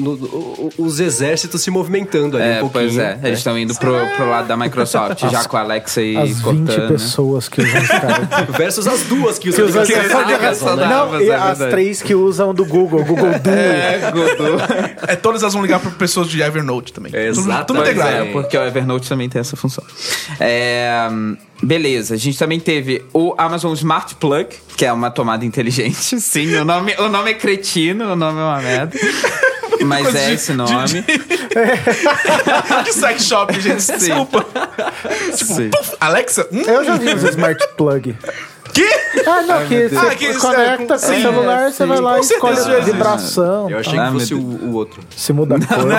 os exércitos se movimentando ali um pouquinho. Pois é. Eles estão indo pro lado da Microsoft, já com a Alexa e As 20 Cortana. pessoas que usam Skype. Versus as duas que usam ligação de Amazon, né? Não, e É as verdade. 3 que usam do Google Duo. Todas elas vão ligar para pessoas de Evernote também. Exato. Tudo Pois integrado. porque o Evernote também tem essa função. Beleza, a gente também teve o Amazon Smart Plug, que é uma tomada inteligente. Sim, o nome é cretino, o nome é uma merda. Mas Coisa é de- esse nome. De sex shop, gente. Desculpa. Sim. Puf, Alexa? Eu já vi os Smart Plug. Que? Não, que você que isso conecta é- com o sim, celular, você vai lá e Com certeza escolhe já a existe. vibração. Eu achei Ah, que fosse meu o outro. Se muda a cor.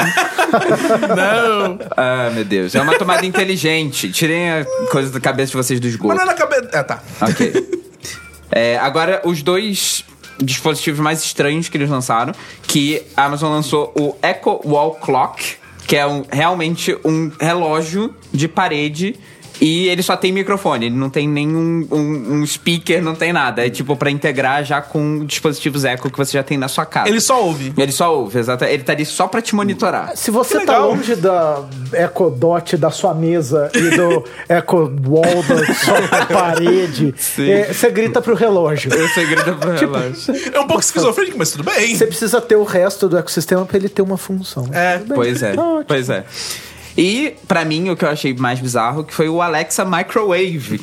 Não. Ah, meu Deus. É uma tomada inteligente. Tirem a coisa da cabeça de vocês do Mas esgoto. não é na cabeça. Tá. Ok. Agora, os dois dispositivos mais estranhos que eles lançaram, que a Amazon lançou o Echo Wall Clock, que é realmente um relógio de parede. E ele só tem microfone, ele não tem nenhum um speaker, não tem nada. É tipo pra integrar já com dispositivos Echo que você já tem na sua casa. Ele só ouve. Ele só ouve, exato. Ele tá ali só pra te monitorar. Se você Que tá legal. longe da Echo Dot da sua mesa e do Echo Wall da sua parede, você grita pro relógio. O segredo pro relógio. É um pouco esquizofrênico, mas tudo bem. Você precisa ter o resto do ecossistema pra ele ter uma função. Pois é, pois é. E, pra mim, o que eu achei mais bizarro que foi o Alexa Microwave.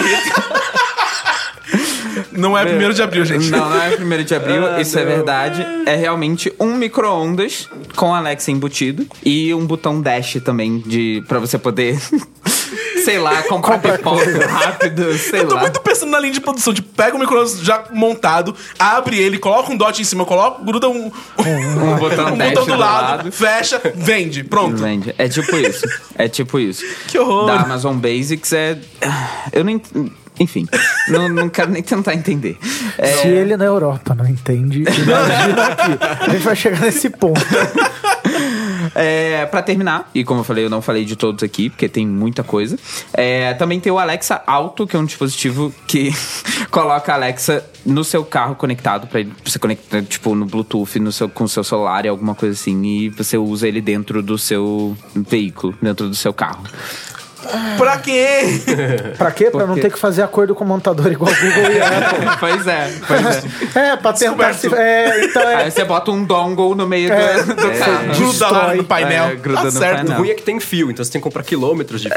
Não é 1º de abril, gente. Não é 1º de abril, isso é verdade. É realmente um micro-ondas com Alexa embutido e um botão dash também pra você poder, sei lá, comprar pipoca rápido, sei Eu tô lá. muito pensando na linha de produção. Tipo, pega o micro-ondas já montado, abre ele, coloca um dot em cima, gruda um botão dash botão do lado, fecha, vende. Pronto. Vende. É tipo isso. É tipo isso. Que horror. Da Amazon Basics eu nem... Enfim, não quero nem tentar entender. Se ele na Europa não entende, imagina aqui. A gente vai chegar nesse ponto. Pra terminar, e como eu falei, eu não falei de todos aqui, porque tem muita coisa. Também tem o Alexa Auto, que é um dispositivo que coloca a Alexa no seu carro conectado, pra você conectar, tipo, no Bluetooth, com o seu celular e alguma coisa assim, e você usa ele dentro do seu veículo, dentro do seu carro. Pra quê? Pra quê? Pra não ter que fazer acordo com o montador igual o Google e a Apple. Pois é. Pra tentar se... Aí você bota um dongle no meio do carro. Gruda lá no painel. Gruda Tá no certo. O painel. ruim é que tem fio, então você tem que comprar quilômetros de fio.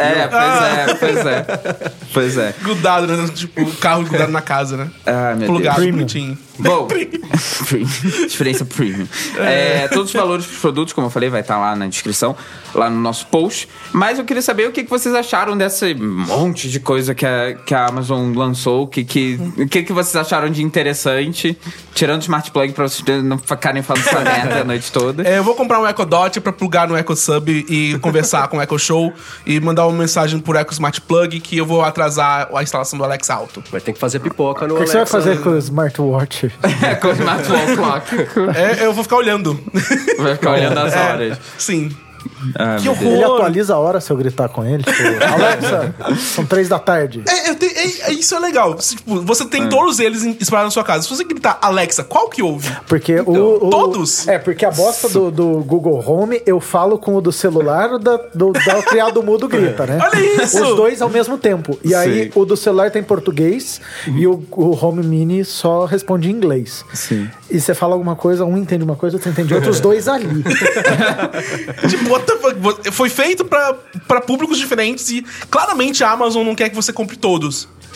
Pois é. Grudado, né? Tipo, o carro grudado na casa, né? Ah, meu Plugado, Deus. bonitinho. Bom, experiência premium. Todos os valores dos produtos, como eu falei, vai estar lá na descrição, lá no nosso post. Mas eu queria saber o que vocês acharam desse monte de coisa que a Amazon lançou. O que vocês acharam de interessante, tirando o Smart Plug pra vocês não ficarem falando essa merda a noite toda. Eu vou comprar um Echo Dot pra plugar no Echo Sub e conversar com o Echo Show e mandar uma mensagem por Echo Smart Plug que eu vou atrasar a instalação do Alexa Auto. Vai ter que fazer pipoca no O que você vai Alexa. fazer com o smartwatch? Com o Smart Wall Clock. Eu vou ficar olhando. Vai ficar olhando as horas. Sim. Ah, Que meu horror. Ele atualiza a hora se eu gritar com ele? Tipo, Alexa, são 3 da tarde. Isso é legal. Tipo, você tem todos eles espalhados na sua casa. Se você gritar Alexa, qual que ouve? Porque todos? porque a bosta do Google Home, eu falo com o do celular, o da criado mudo grita, né? Olha isso! Os dois ao mesmo tempo. E aí, Sim. o do celular tá em português e o Home Mini só responde em inglês. Sim. E você fala alguma coisa, um entende uma coisa, outro entende outra, os dois ali. Tipo, what the fuck? Foi feito pra públicos diferentes e claramente a Amazon não quer que você compre todos.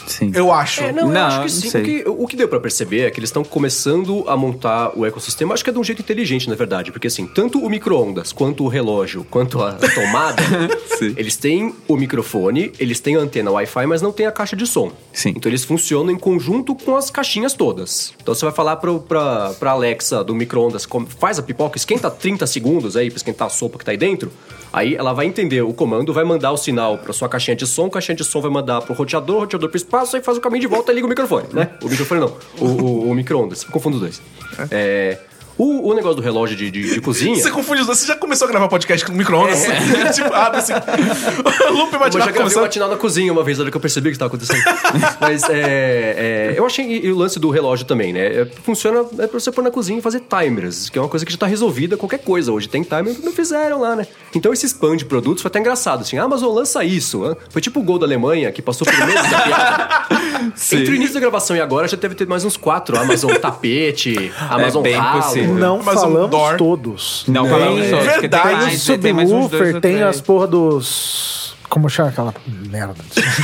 Sim. Eu acho. Não, eu Não, acho que não sim. sei. O que deu pra perceber é que eles estão começando a montar o ecossistema, acho que é de um jeito inteligente, na verdade, porque assim, tanto o micro-ondas, quanto o relógio, quanto a tomada, Sim. eles têm o microfone, eles têm a antena Wi-Fi, mas não tem a caixa de som. Sim. Então eles funcionam em conjunto com as caixinhas todas. Então você vai falar pra Alexa do micro-ondas, faz a pipoca, esquenta 30 segundos aí pra esquentar a sopa que tá aí dentro. Aí ela vai entender o comando, vai mandar o sinal pra sua caixinha de som, a caixinha de som vai mandar pro roteador, o roteador pro espaço, aí faz o caminho de volta e liga o microfone, né? O microfone não, o micro-ondas, confundo os dois. O negócio do relógio de cozinha... Você confunde os dois. Você já começou a gravar podcast com micro-ondas? Tipo, abre assim. O loop vai Eu já gravei começando. matinal na cozinha uma vez, na hora que eu percebi o que estava acontecendo. Mas eu achei... E o lance do relógio também, né? Funciona pra você pôr na cozinha e fazer timers, que é uma coisa que já tá resolvida qualquer coisa. Hoje tem timer que não fizeram lá, né? Então esse spam de produtos foi até engraçado, assim. A Amazon lança isso. Hein? Foi tipo o gol da Alemanha, que passou por meio da piada. Entre o início da gravação e agora, já deve ter mais uns 4. Amazon Tapete, Amazon bem Ralo. possível. Não Mas um falamos door. todos. Não, Nem- falamos todos. porque verdade. tem Tem o mais- tem mais uns dois subwoofer, ou tem três. as porra dos... Como chama aquela merda?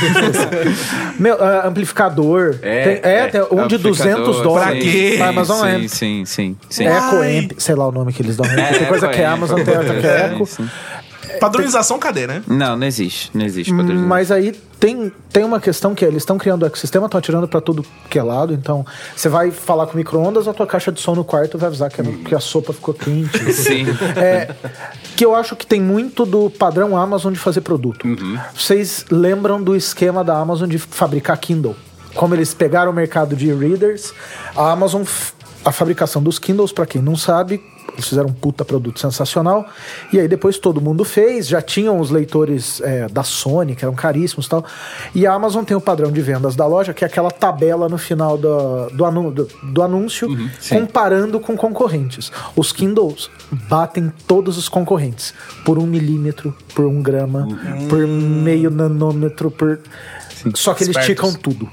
Amplificador. Tem um de $200. Pra quê? Pra Amazon Amp. Sim. Eco Amp, sei lá o nome que eles dão. Tem coisa que é Amazon, tem outra que é Eco. Sim. Padronização, cadê, né? Não existe. Não existe padronização. Mas aí tem uma questão que eles estão criando o ecossistema, estão atirando pra tudo que é lado. Então, você vai falar com micro-ondas, a tua caixa de som no quarto vai avisar que a sopa ficou quente. Sim. Que eu acho que tem muito do padrão Amazon de fazer produto. Vocês lembram do esquema da Amazon de fabricar Kindle? Como eles pegaram o mercado de readers, a Amazon, a fabricação dos Kindles, pra quem não sabe, eles fizeram um puta produto sensacional. E aí depois todo mundo fez, já tinham os leitores da Sony, que eram caríssimos e tal. E a Amazon tem o padrão de vendas da loja, que é aquela tabela no final do anúncio, comparando com concorrentes. Os Kindles batem todos os concorrentes. Por 1 milímetro, por 1 grama, por meio nanômetro, por... Só que eles Espertos. esticam tudo.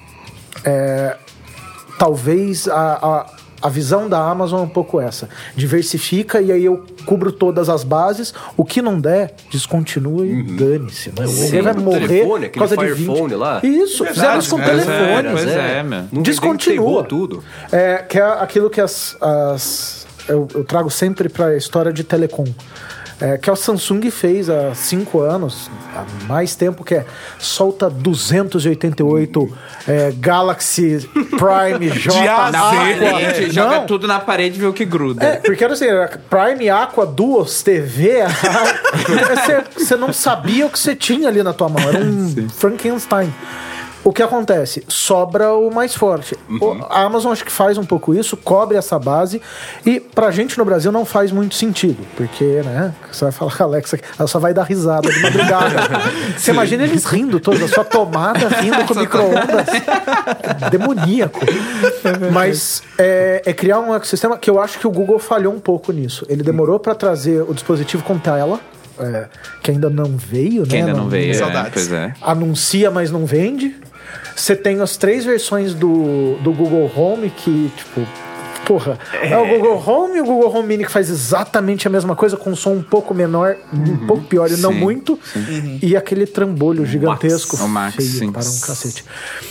Talvez a visão da Amazon é um pouco essa. Diversifica e aí eu cubro todas as bases. O que não der, descontinua e dane-se. Né? Ninguém vai O morrer telefone, por causa de aquele 20. Firephone lá. Isso, Verdade, fizeram isso com né? telefone. Pois é, meu. Não Descontinua. derrubou tudo. Que é aquilo que eu trago sempre para a história de telecom. Que a Samsung fez há 5 anos, há mais tempo, que solta 288 Galaxy Prime J Gente, joga Não. tudo na parede e vê o que gruda. Porque era assim, Prime Aqua Duos TV, você não sabia o que você tinha ali na tua mão, era um Frankenstein. O que acontece? Sobra o mais forte. A Amazon acho que faz um pouco isso, cobre essa base, e pra gente no Brasil não faz muito sentido, porque, né, você vai falar com a Alexa, ela só vai dar risada de madrugada. Você imagina eles rindo todos, a sua tomada rindo com micro-ondas. Demoníaco. Mas é criar um ecossistema que eu acho que o Google falhou um pouco nisso. Ele demorou pra trazer o dispositivo com tela, que ainda não veio, né? Que ainda não veio. Saudades. Pois é. Anuncia, mas não vende. Você tem as 3 versões do Google Home que, tipo, porra, é o Google Home e o Google Home Mini que faz exatamente a mesma coisa, com um som um pouco menor, um pouco pior e não Sim, muito. E aquele trambolho gigantesco, O Max, feio sim. para um cacete.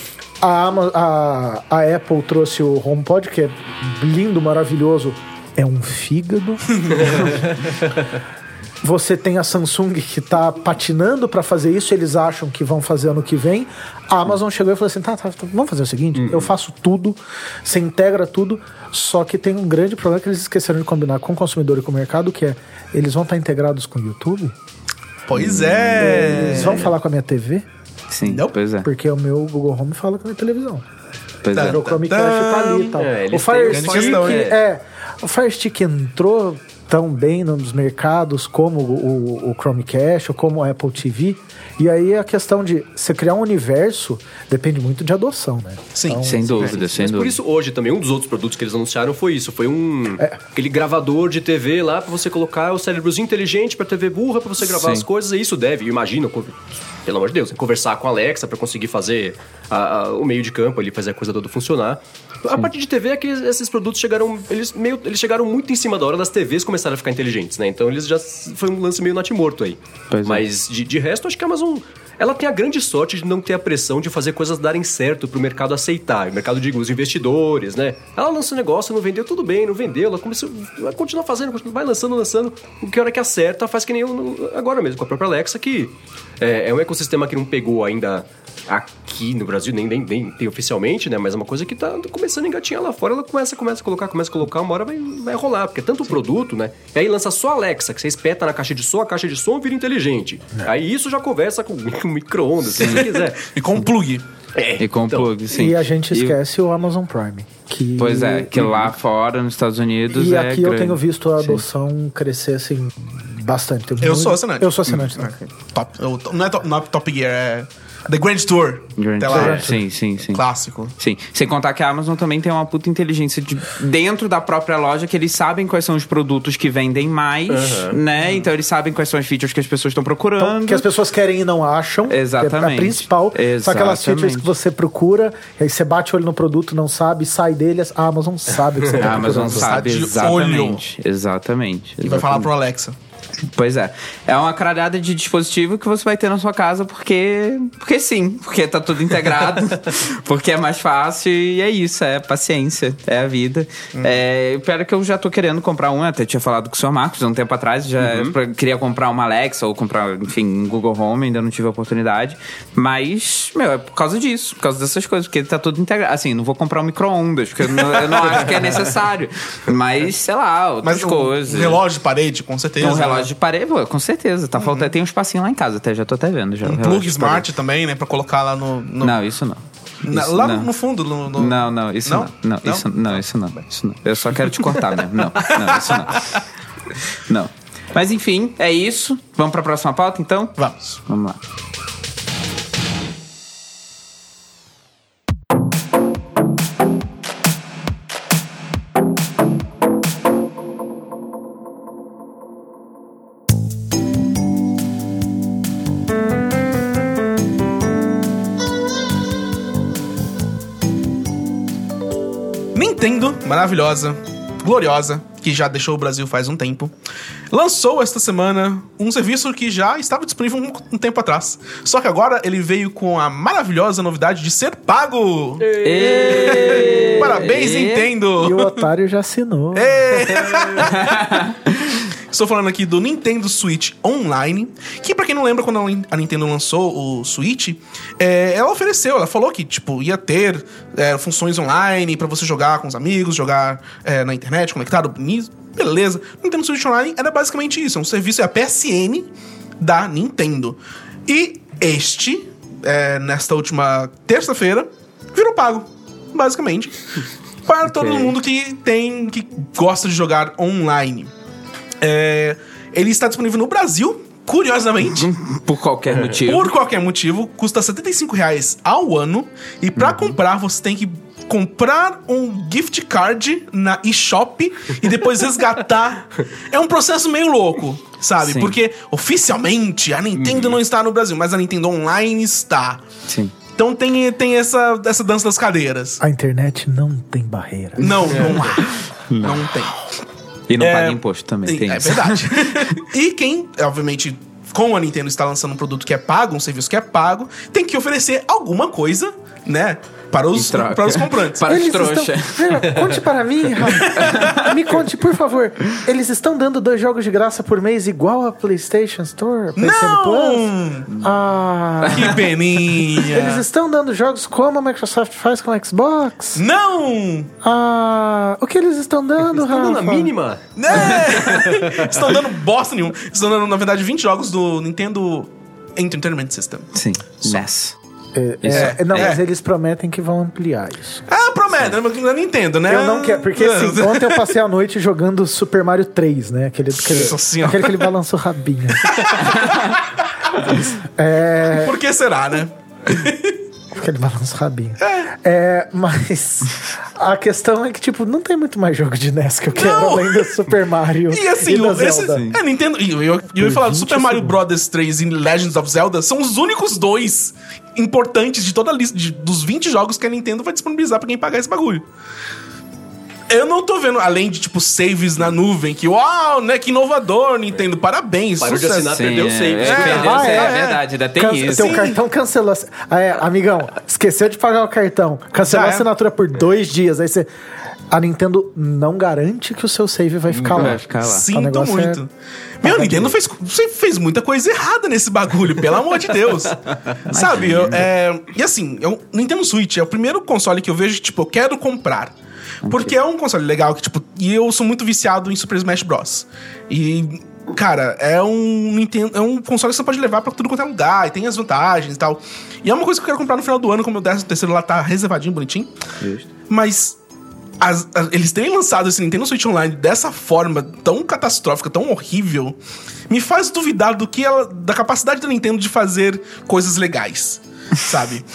A Apple trouxe o HomePod, que é lindo, maravilhoso. É um fígado. Você tem a Samsung que tá patinando pra fazer isso, eles acham que vão fazer ano que vem. A Amazon chegou e falou assim, tá, vamos fazer o seguinte, eu faço tudo, você integra tudo, só que tem um grande problema que eles esqueceram de combinar com o consumidor e com o mercado, que é, eles vão estar integrados com o YouTube? Pois é. Eles vão falar com a minha TV? Sim, Não. pois é. Porque o meu Google Home fala com a minha televisão. Pois é. O Chromecast tá ali e tal. Eles O Fire têm grande Stick, questão, o Fire Stick entrou tão bem nos mercados como o Chromecast ou como o Apple TV. E aí a questão de você criar um universo depende muito de adoção, né? Sim. Sem dúvida, sem Mas por dúvida. isso, hoje também, um dos outros produtos que eles anunciaram foi isso. Foi aquele gravador de TV lá pra você colocar o cérebrozinho inteligente pra TV burra, pra você gravar Sim. as coisas. E isso deve, eu imagino, pelo amor de Deus, conversar com a Alexa pra conseguir fazer o meio de campo ali, fazer a coisa toda funcionar. A parte de TV é que esses produtos chegaram... Eles chegaram muito em cima da hora das TVs começaram a ficar inteligentes, né? Então eles já... Foi um lance meio natimorto aí. Pois é. Mas de resto, acho que a Amazon... ela tem a grande sorte de não ter a pressão de fazer coisas darem certo pro mercado aceitar. O mercado, digo, os investidores, né? Ela lança um negócio, não vendeu, tudo bem, não vendeu. Ela começou, vai continuar fazendo, vai lançando. O que hora que acerta, faz que nem eu agora mesmo, com a própria Alexa, que é um ecossistema que não pegou ainda aqui no Brasil, nem tem oficialmente, né? Mas é uma coisa que tá começando a engatinhar lá fora. Ela começa a colocar, uma hora vai rolar. Porque é tanto produto, né? E aí lança só a Alexa, que você espeta na caixa de som, a caixa de som vira inteligente. Aí isso já conversa com micro-ondas, se você quiser. E com um plug. E com plug, sim. E a gente esquece o Amazon Prime. Que... Pois é, que lá fora, nos Estados Unidos, E é aqui eu grande. tenho visto a adoção crescer, assim, bastante. Eu sou assinante. Eu sou assinante também. Não é Top Gear, é The Grand Tour. Grande. Até lá. Sim. Clássico. Sim, sem contar que a Amazon também tem uma puta inteligência dentro da própria loja, que eles sabem quais são os produtos que vendem mais, né? Então eles sabem quais são as features que as pessoas estão procurando. Então, que as pessoas querem e não acham. Exatamente. É a principal. São aquelas features Exatamente. que você procura, e aí você bate o olho no produto, não sabe, sai dele, a Amazon sabe o que você tá A Amazon procurando. sabe de exatamente. E vai falar pro Alexa. Pois é. É uma caralhada de dispositivo que você vai ter na sua casa porque sim, porque tá tudo integrado, porque é mais fácil e é isso, é paciência, é a vida. Pior que eu já tô querendo comprar um, até tinha falado com o Sr. Marcos há um tempo atrás, queria comprar uma Alexa ou comprar, enfim, um Google Home, ainda não tive a oportunidade, mas, é por causa disso, por causa dessas coisas, porque tá tudo integrado. Assim, não vou comprar um micro-ondas, porque eu não acho que é necessário, mas, sei lá, outras coisas. Um relógio de parede, com certeza. Um relógio de parede, pô, com certeza. Tá faltando, tem um espacinho lá em casa, já tô até vendo. Já, Um plug smart também, né? Pra colocar lá no... Não, isso não. Lá não. no fundo. Não, isso não. Isso não. Eu só quero te cortar mesmo. Não, isso não. Não. Mas enfim, é isso. Vamos pra próxima pauta, então? Vamos. Vamos lá. Nintendo, maravilhosa, gloriosa, que já deixou o Brasil faz um tempo, lançou esta semana um serviço que já estava disponível um tempo atrás. Só que agora ele veio com a maravilhosa novidade de ser pago! Parabéns, Nintendo! E o otário já assinou. Estou falando aqui do Nintendo Switch Online, que pra quem não lembra, quando a Nintendo lançou o Switch, ela falou que, tipo, ia ter funções online pra você jogar com os amigos, jogar na internet, conectado, beleza. Nintendo Switch Online era basicamente isso, é um serviço, é a PSN da Nintendo. E nesta última terça-feira, virou pago, basicamente, para todo mundo que gosta de jogar online. Ele está disponível no Brasil, curiosamente. Por qualquer motivo. Por qualquer motivo, custa R$75 ao ano. E pra comprar, você tem que comprar um gift card na eShop e depois resgatar. É um processo meio louco, sabe? Sim. Porque oficialmente a Nintendo não está no Brasil, mas a Nintendo Online está. Sim. Então tem essa dança das cadeiras. A internet não tem barreira. Não há. Não tem. E não paga imposto também, tem isso. É verdade. E quem, obviamente, como a Nintendo está lançando um produto que é pago, um serviço que é pago, tem que oferecer alguma coisa, né? Para os comprantes. Para os trouxas. Conte para mim, Rafa. Me conte, por favor. Eles estão dando 2 jogos de graça por mês igual a PlayStation Store? PSN Plus? Não! Que peninha! Eles estão dando jogos como a Microsoft faz com o Xbox? Não! O que eles estão dando, Estão Rafa? dando a mínima. Estão dando bosta nenhuma. Estão dando, na verdade, 20 jogos do Nintendo Entertainment System. Sim, NES. Mas eles prometem que vão ampliar isso. Promete, mas não Nintendo, né? Eu não quero, porque assim, ontem eu passei a noite jogando Super Mario 3, né? Aquele que ele balançou o rabinho. Por que será, né? Porque ele balança o rabinho. Mas a questão é que, tipo, não tem muito mais jogo de NES que eu quero além do Super Mario e assim, da Zelda. Nintendo... Eu ia falar do Super Mario Bros. 3 e Legends of Zelda são os únicos 2 importantes de toda a lista dos 20 jogos que a Nintendo vai disponibilizar pra quem pagar esse bagulho. Eu não tô vendo, além de, tipo, saves na nuvem, que uau, né, que inovador, Nintendo, parabéns. Parou de sucesso. assinar, perdeu o save. É verdade, ainda tem isso. Teu cartão cancelou. Amigão, esqueceu de pagar o cartão. Cancelou Já a assinatura por 2 dias. Aí você... A Nintendo não garante que o seu save vai ficar lá. Vai ficar lá. O Sinto negócio muito. Meu, Nintendo fez muita coisa errada nesse bagulho, pelo amor de Deus. Sabe, e assim, o Nintendo Switch é o primeiro console que eu vejo, tipo, eu quero comprar. Porque é um console legal, que, tipo, e eu sou muito viciado em Super Smash Bros. E, cara, é um console que você pode levar pra tudo quanto é lugar, e tem as vantagens e tal. E é uma coisa que eu quero comprar no final do ano, como o 13º lá tá reservadinho, bonitinho. Justo. Mas eles terem lançado esse Nintendo Switch Online dessa forma tão catastrófica, tão horrível, me faz duvidar da capacidade da Nintendo de fazer coisas legais, sabe?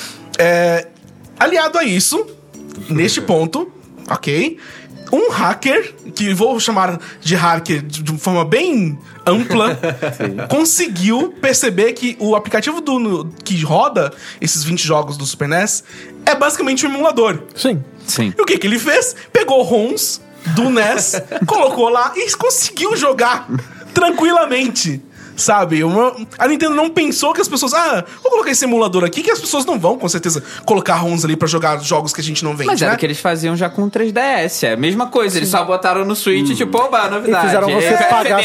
Aliado a isso, neste ponto, ok, um hacker, que vou chamar de hacker de forma bem ampla, conseguiu perceber que o aplicativo que roda esses 20 jogos do Super NES é basicamente um emulador. Sim. E o que ele fez? Pegou ROMs do NES, colocou lá e conseguiu jogar tranquilamente. Sabe? A Nintendo não pensou que as pessoas... vou colocar esse emulador aqui, que as pessoas não vão, com certeza, colocar ROMs ali pra jogar jogos que a gente não vende, Mas né? era o que eles faziam já com o 3DS. É a mesma coisa. Eles só botaram no Switch, tipo, oba, novidade. E fizeram você pagar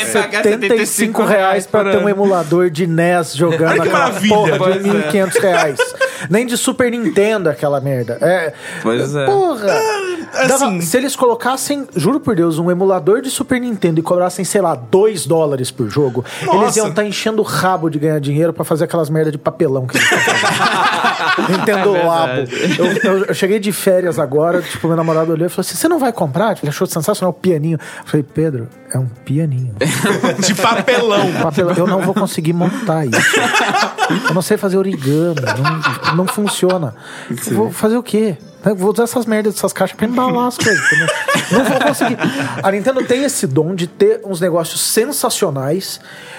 R$75 pra ter um emulador de NES jogando Olha que aquela maravilha. porra de Pois é. R$1.500. Nem de Super Nintendo aquela merda. Pois é. Porra. assim- Se eles colocassem, juro por Deus, um emulador de Super Nintendo e cobrassem, sei lá, $2 por jogo, Nossa. eles iam estar enchendo o rabo de ganhar dinheiro pra fazer aquelas merda de papelão que eles estão fazendo. Nintendo Labo. Eu cheguei de férias agora, tipo, meu namorado olhou e falou assim, você não vai comprar? Ele achou sensacional o pianinho. Eu falei, Pedro, é um pianinho. De papelão. Eu não vou conseguir montar isso. Eu não sei fazer origami. Não funciona. Eu vou fazer o quê? Eu vou usar essas merdas dessas caixas pra embalar as coisas. Não vou conseguir. A Nintendo tem esse dom de ter uns negócios sensacionais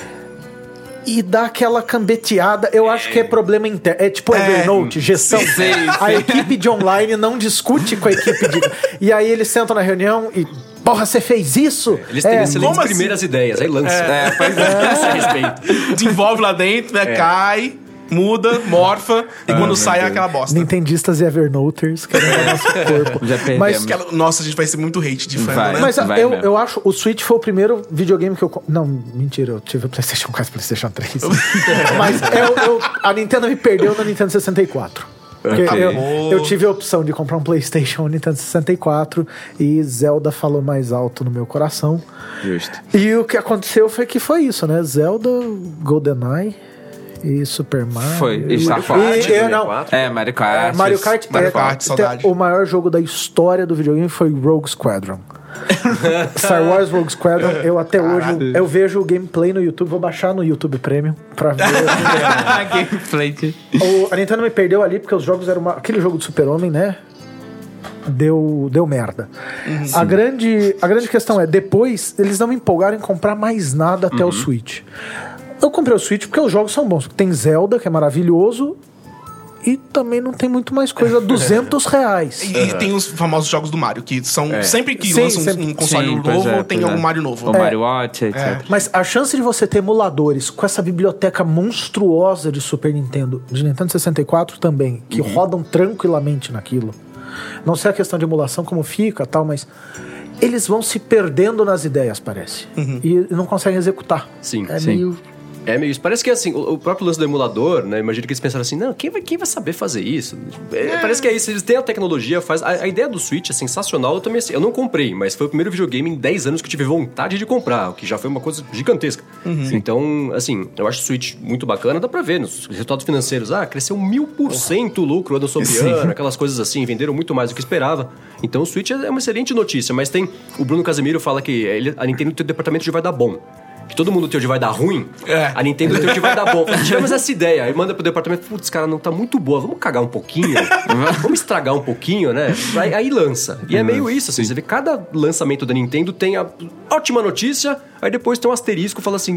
e dar aquela cambeteada. Eu acho que é problema interno. É tipo Evernote, gestão. Sim. A equipe de online não discute com a equipe de... E aí eles sentam na reunião e... Porra, você fez isso? Eles têm excelentes como assim? primeiras ideias, aí lança. Esse respeito. Desenvolve lá dentro, né? Cai, muda, morfa, e quando sai é aquela bosta. Nintendistas e Evernoters, que é o nosso corpo. Já perdemos. Mas, nossa, a gente vai ser muito hate de fã, Vai. né? Mas Vai mesmo. eu acho, o Switch foi o primeiro videogame que eu... Não, mentira, eu tive o PlayStation 4 e PlayStation 3. Mas a Nintendo me perdeu na Nintendo 64. Porque eu tive a opção de comprar um PlayStation ou Nintendo 64 e Zelda falou mais alto no meu coração. Justo. E o que aconteceu foi isso, né? Zelda, GoldenEye e Super Mario. Foi, e Star Fox. Mario Kart. Mario Kart. Mario Kart, saudade. O maior jogo da história do videogame foi Rogue Squadron. Star Wars Rogue Squadron, eu até hoje eu vejo o gameplay no YouTube, vou baixar no YouTube Premium pra ver. Gameplay. A Nintendo me perdeu ali porque os jogos eram aquele jogo do Super-Homem, né? Deu merda. A grande questão é, depois eles não me empolgaram em comprar mais nada até o Switch. Eu comprei o Switch porque os jogos são bons. Tem Zelda, que é maravilhoso, e também não tem muito mais coisa, R$200. E tem os famosos jogos do Mario, que são sempre que lançam um console Sim, pois novo, tem algum Mario novo. O Mario Watch, etc. Mas a chance de você ter emuladores com essa biblioteca monstruosa de Super Nintendo, de Nintendo 64 também, que rodam tranquilamente naquilo. Não sei a questão de emulação, como fica tal, mas eles vão se perdendo nas ideias, parece. E não conseguem executar. Sim, É sim. meio... É meio isso. Parece que assim, o próprio lance do emulador, né? Imagina que eles pensaram assim, não, quem vai saber fazer isso? Parece que é isso, eles têm a tecnologia, a ideia do Switch é sensacional. Eu também, assim, eu não comprei, mas foi o primeiro videogame em 10 anos que eu tive vontade de comprar, o que já foi uma coisa gigantesca. Então, assim, eu acho o Switch muito bacana, dá pra ver nos resultados financeiros. Cresceu 1000% o lucro ano sobre ano, aquelas coisas assim, venderam muito mais do que esperava. Então o Switch é uma excelente notícia, mas tem, o Bruno Casemiro fala que a Nintendo tem o departamento de vai dar bom. Que todo mundo tem onde vai dar ruim, a Nintendo tem onde vai dar bom. Tivemos essa ideia, aí manda pro departamento, putz, cara, não tá muito boa, vamos cagar um pouquinho, vamos estragar um pouquinho, né? Aí lança. E é meio isso, assim, você vê, cada lançamento da Nintendo tem a ótima notícia, aí depois tem um asterisco, fala assim,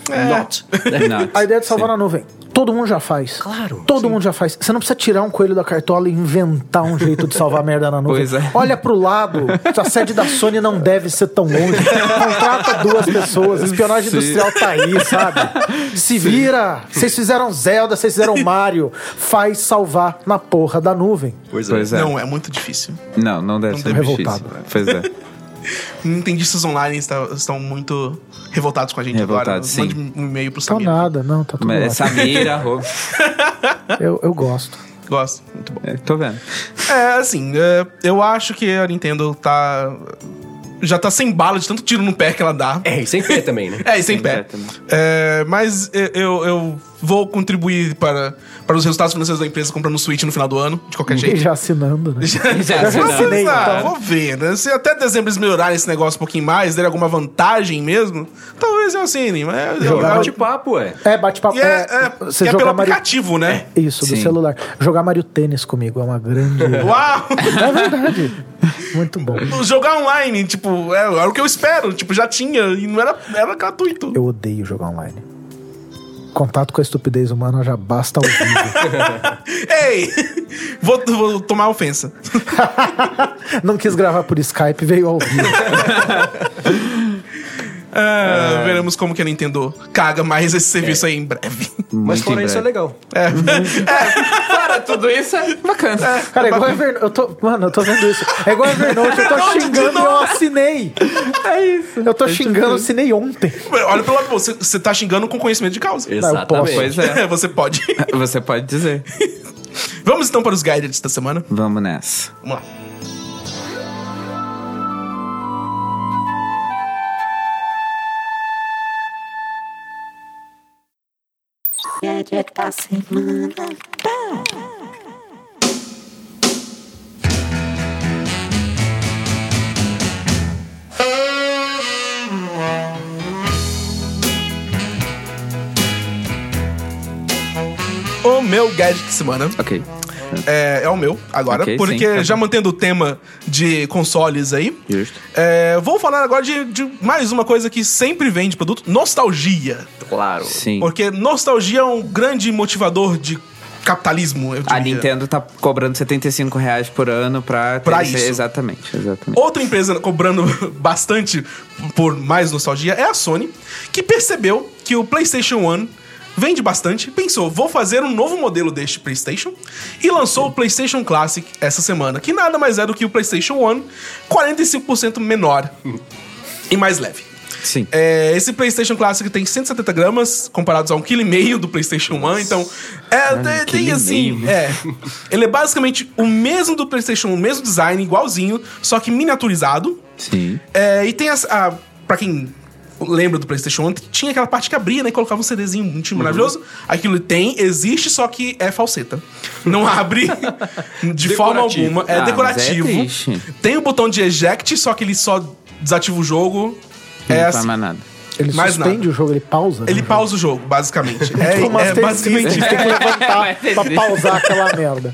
Not. Não. A ideia de salvar na nuvem, todo mundo já faz. Claro. Todo mundo já faz. Você não precisa tirar um coelho da cartola e inventar um jeito de salvar merda na nuvem. Pois é. Olha pro lado, a sede da Sony não deve ser tão longe. Contrata 2 pessoas, espionagem industrial tá aí, sabe? Se vira. Vocês fizeram Zelda, vocês fizeram Mario. Faz salvar na porra da nuvem. Pois é. Pois é. Não, é muito difícil. Não deve ser revoltado. difícil. Pois é. Nintendistas online estão muito revoltados com a gente Revoltados, agora. sim. Mande um e-mail pro Tá Samir. nada, não, tá tudo ótimo. Samira, Eu gosto. Gosto, muito bom. tô vendo. Assim, eu acho que a Nintendo já tá sem bala de tanto tiro no pé que ela dá. E sem pé também, né? E sem pé. também. Mas eu vou contribuir para os resultados financeiros da empresa comprando o Switch no final do ano, de qualquer E jeito. já assinando, né? Já assinei, então. Vou ver, né? Se até dezembro eles melhorarem esse negócio um pouquinho mais, derem alguma vantagem mesmo, talvez eu assine. Mas Bate-papo, ué. Bate-papo. Você Você é pelo jogar Mario... aplicativo, né? Isso, do Sim. celular. Jogar Mario Tênis comigo é uma grande... Uau! É verdade. Muito bom. Jogar online, tipo, era o que eu espero. Tipo, já tinha e não era gratuito. Eu odeio jogar online. Contato com a estupidez humana já basta ao vivo. Ei! Vou tomar ofensa. Não quis gravar por Skype, veio ao vivo. Veremos como que a Nintendo caga mais esse serviço aí em breve. Mas fora isso é legal. Fora tudo isso, é bacana. Cara, é igual Evernote. Eu tô vendo isso. É igual Evernote, eu tô xingando e eu assinei. É isso. Eu tô xingando, eu assinei ontem. Olha pelo lado, você tá xingando com conhecimento de causa. Exatamente. Pois é. Você pode. Você pode dizer. Vamos então para os gadgets da semana. Vamos nessa. Vamos lá. Gadget da semana. O meu gadget da semana Ok. é o meu agora, Ok, porque sim, tá já bom. mantendo o tema de consoles aí, Justo. vou falar agora de mais uma coisa que sempre vem de produto: nostalgia. Claro. Sim. Porque nostalgia é um grande motivador de capitalismo, eu diria. A Nintendo tá cobrando R$75 por ano pra isso. Exatamente. Outra empresa cobrando bastante por mais nostalgia é a Sony, que percebeu que o PlayStation 1 vende bastante, pensou, vou fazer um novo modelo deste PlayStation, e lançou o PlayStation Classic essa semana, que nada mais é do que o PlayStation 1 45% menor e mais leve. Sim. Esse PlayStation Classic tem 170 gramas, comparados a 1,5 kg do PlayStation 1, então... tem assim... Ele é basicamente o mesmo do PlayStation 1, o mesmo design, igualzinho, só que miniaturizado. Sim. E tem pra quem lembra do PlayStation 1, tinha aquela parte que abria, né, e colocava um CDzinho muito maravilhoso. Aquilo existe, só que é falseta. Não abre de forma alguma. É decorativo. Mas é triste. Tem o botão de eject, só que ele só desativa o jogo. Não faz assim. mais nada. Ele Mais suspende nada. o jogo, ele pausa. Ele né? pausa o jogo, basicamente. Tipo o Master basicamente System, isso. tem que levantar pra pausar aquela merda.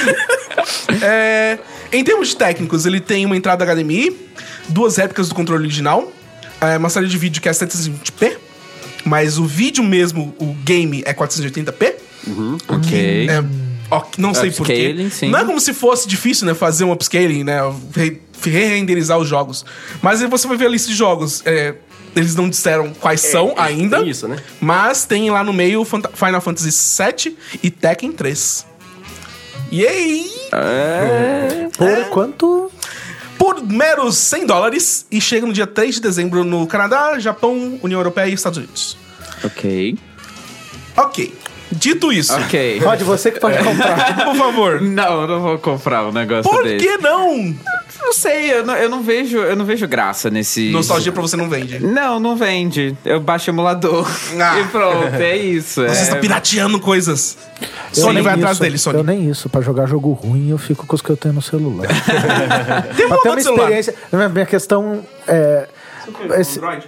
Em termos de técnicos, ele tem uma entrada HDMI, 2 réplicas do controle original, uma saída de vídeo que é 720p, mas o vídeo mesmo, o game, é 480p. Ok. Não sei porquê. Upscaling, sim. Não é como se fosse difícil, né, fazer um upscaling, né, re-renderizar os jogos. Mas aí você vai ver a lista de jogos. Eles não disseram quais são ainda. tem isso, né? Mas tem lá no meio Final Fantasy VII e Tekken 3. E aí... Por quanto? Por meros $100 e chega no dia 3 de dezembro no Canadá, Japão, União Europeia e Estados Unidos. Ok. Ok. Dito isso, Ok. Rod, você que pode comprar. por favor, Não, eu não vou comprar um negócio por desse. que não? Não sei, eu não vejo graça nesse... Nostalgia pra você não vende. Não vende. Eu baixo o emulador. Ah. E pronto, é isso. Você está pirateando coisas. Eu Sony nem vai atrás isso, dele, Sony. Eu nem isso. Pra jogar jogo ruim, eu fico com os que eu tenho no celular. Tem Pra ter uma outro celular. experiência... Minha questão é... Android?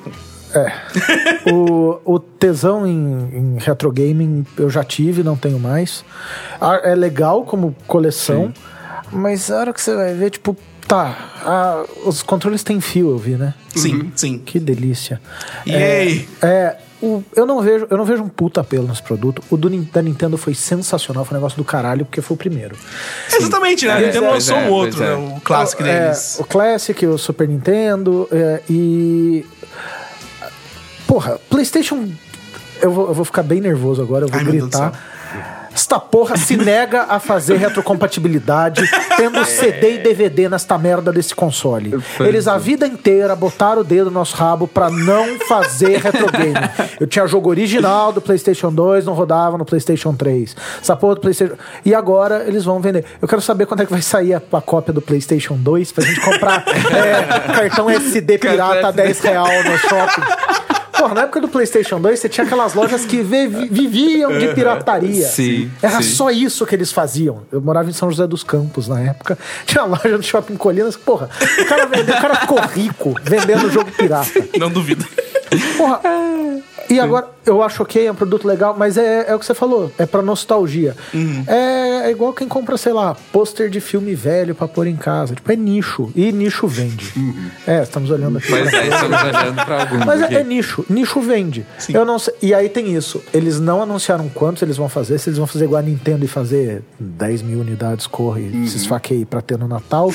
O tesão em retro gaming eu já tive, não tenho mais. É legal como coleção, mas a hora que você vai ver, tipo, os controles têm fio, eu vi, né? Sim, sim. Que delícia. E aí? eu não vejo um puta apelo nesse produto. O da Nintendo foi sensacional, foi um negócio do caralho, porque foi o primeiro. Exatamente, né? A Nintendo lançou um outro, pois é. né? O Classic deles. O Classic, o Super Nintendo, e... Porra, PlayStation... Eu vou ficar bem nervoso agora, eu vou Ai, meu Deus do gritar. céu. Esta porra se nega a fazer retrocompatibilidade, tendo CD e DVD nesta merda desse console. Eles a vida inteira botaram o dedo no nosso rabo pra não fazer retrogame. Eu tinha jogo original do PlayStation 2, não rodava no PlayStation 3. Essa porra do PlayStation... E agora eles vão vender. Eu quero saber quando é que vai sair a cópia do PlayStation 2 pra gente comprar cartão SD pirata R$10 no shopping. Porra, na época do PlayStation 2, você tinha aquelas lojas que viviam de pirataria. Sim, Era sim. só isso que eles faziam. Eu morava em São José dos Campos na época. Tinha uma loja no Shopping Colinas. Porra, o cara ficou rico vendendo jogo pirata. Não duvido. Porra, e agora, eu acho ok, é um produto legal, mas é o que você falou, é pra nostalgia. É igual quem compra, sei lá, pôster de filme velho pra pôr em casa. Tipo, é nicho. E nicho vende. Estamos olhando aqui. Pois é, estamos olhando pra algum. Mas é nicho. Nicho vende. Eu não sei. E aí tem isso. Eles não anunciaram quantos eles vão fazer. Se eles vão fazer igual a Nintendo e fazer 10 mil unidades, corre e se esfaqueie pra ter no Natal.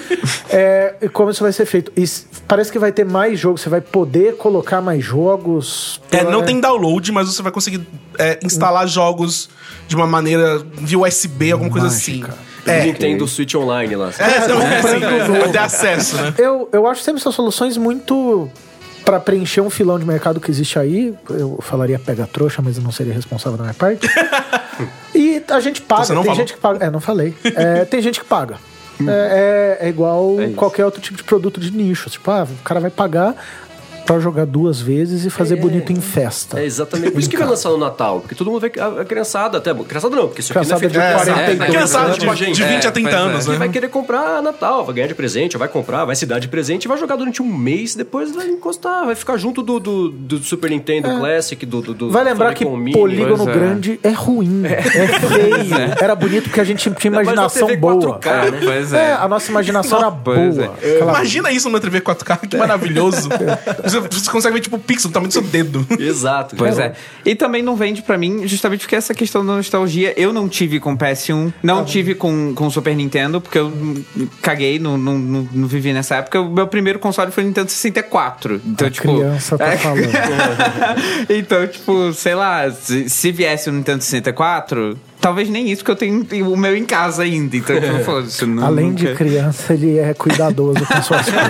E como isso vai ser feito? E parece que vai ter mais jogos. Você vai poder colocar mais jogos. Não tem download, mas você vai conseguir instalar jogos de uma maneira via USB, alguma coisa assim. Nintendo Switch Online lá. Vai ter acesso, né? Eu acho sempre essas soluções muito pra preencher um filão de mercado que existe aí. Eu falaria pega trouxa, mas eu não seria responsável da minha parte. E a gente paga. Você não tem falou. gente que paga. Não falei. Tem gente que paga. É igual qualquer outro tipo de produto de nicho. Tipo, o cara vai pagar pra jogar 2 vezes e fazer bonito em festa. É exatamente. Por isso que vai lançar no Natal. Porque todo mundo vê a criançada até. Criançada não, porque isso aqui não é Criançada feito de de 42 Criançada anos. tipo, de 20 a 30 pois é. anos, Que né? vai querer comprar Natal, vai ganhar de presente, vai comprar, vai se dar de presente e vai jogar durante um mês, depois vai encostar, vai ficar junto do Super Nintendo Classic, do Vai lembrar que Famicom Mini. polígono Pois é. grande é ruim, é feio. Era bonito porque a gente tinha imaginação TV boa. 4K, né? Pois é. A nossa imaginação era Pois boa. é. Aquela- Imagina isso numa TV 4K, que maravilhoso. Você consegue ver, tipo, o pixel do tamanho do seu dedo. Exato. Pois é. E também não vende pra mim, justamente porque essa questão da nostalgia, eu não tive com PS1, não tive com Super Nintendo, porque eu caguei, não vivi nessa época. O meu primeiro console foi o Nintendo 64. Então, A criança tá falando. Então, tipo, sei lá, se viesse o Nintendo 64, talvez nem isso, porque eu tenho o meu em casa ainda. Então, tipo, foda-se, não, Além nunca... de criança, ele é cuidadoso com suas coisas.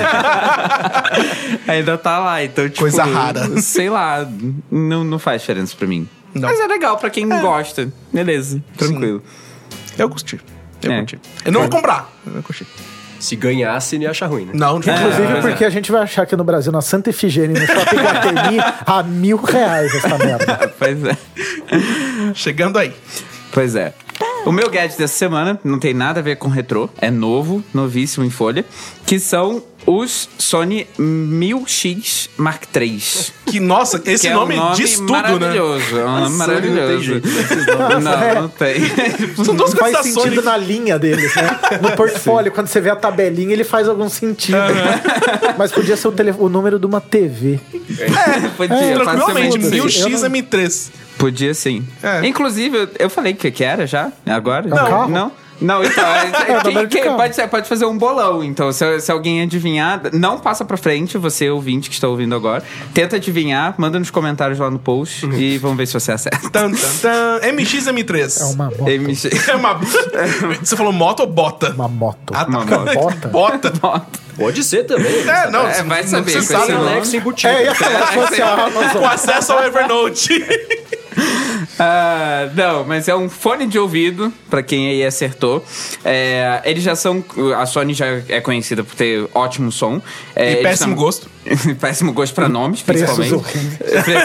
Ainda tá lá, então, tipo... Coisa rara. Sei lá, não faz diferença pra mim. Não. Mas é legal pra quem gosta. Beleza, tranquilo. Eu curti. Eu É. curti. Eu não vou comprar. Eu curti. Se ganhasse, ele ia achar ruim, né? Não, Inclusive porque a gente vai achar aqui no Brasil, na Santa Efigênia, no Shopping Guatemi, a R$1.000 essa merda. Pois é. Chegando aí. Pois é. O meu gadget dessa semana não tem nada a ver com retrô. É novo, novíssimo em folha. Que são os Sony 1000X Mark III. Que, nossa, esse Que nome, é um nome diz tudo, né? maravilhoso. É um nome maravilhoso. Não tem. São duas Não faz coisas da sentido Sony. na linha deles, né? No portfólio, quando você vê a tabelinha, ele faz algum sentido. Mas podia ser o número de uma TV. Podia, Tranquilamente, facilmente. 1000X M3. Podia sim. É. Inclusive, eu falei que era já? Agora? um carro? Não, então. número de carro. Pode fazer um bolão. Então, se alguém adivinhar, não passa pra frente, você ouvinte que está ouvindo agora. Tenta adivinhar, manda nos comentários lá no post e vamos ver se você acerta. Tan, tan, tan. MX M3. É uma moto. MG. É uma... Você falou moto ou bota? Uma moto. Ah, tá. Uma moto. Bota? Bota. Pode ser também. Não, vai não saber, Você vai sabe, ser né? Alex embutido. Ia falar se fosse a Amazon. Com acesso ao Evernote. Não, mas é um fone de ouvido, pra quem aí acertou. Eles já são... A Sony já é conhecida por ter ótimo som. E péssimo gosto. Péssimo gosto pra nomes, Preços principalmente.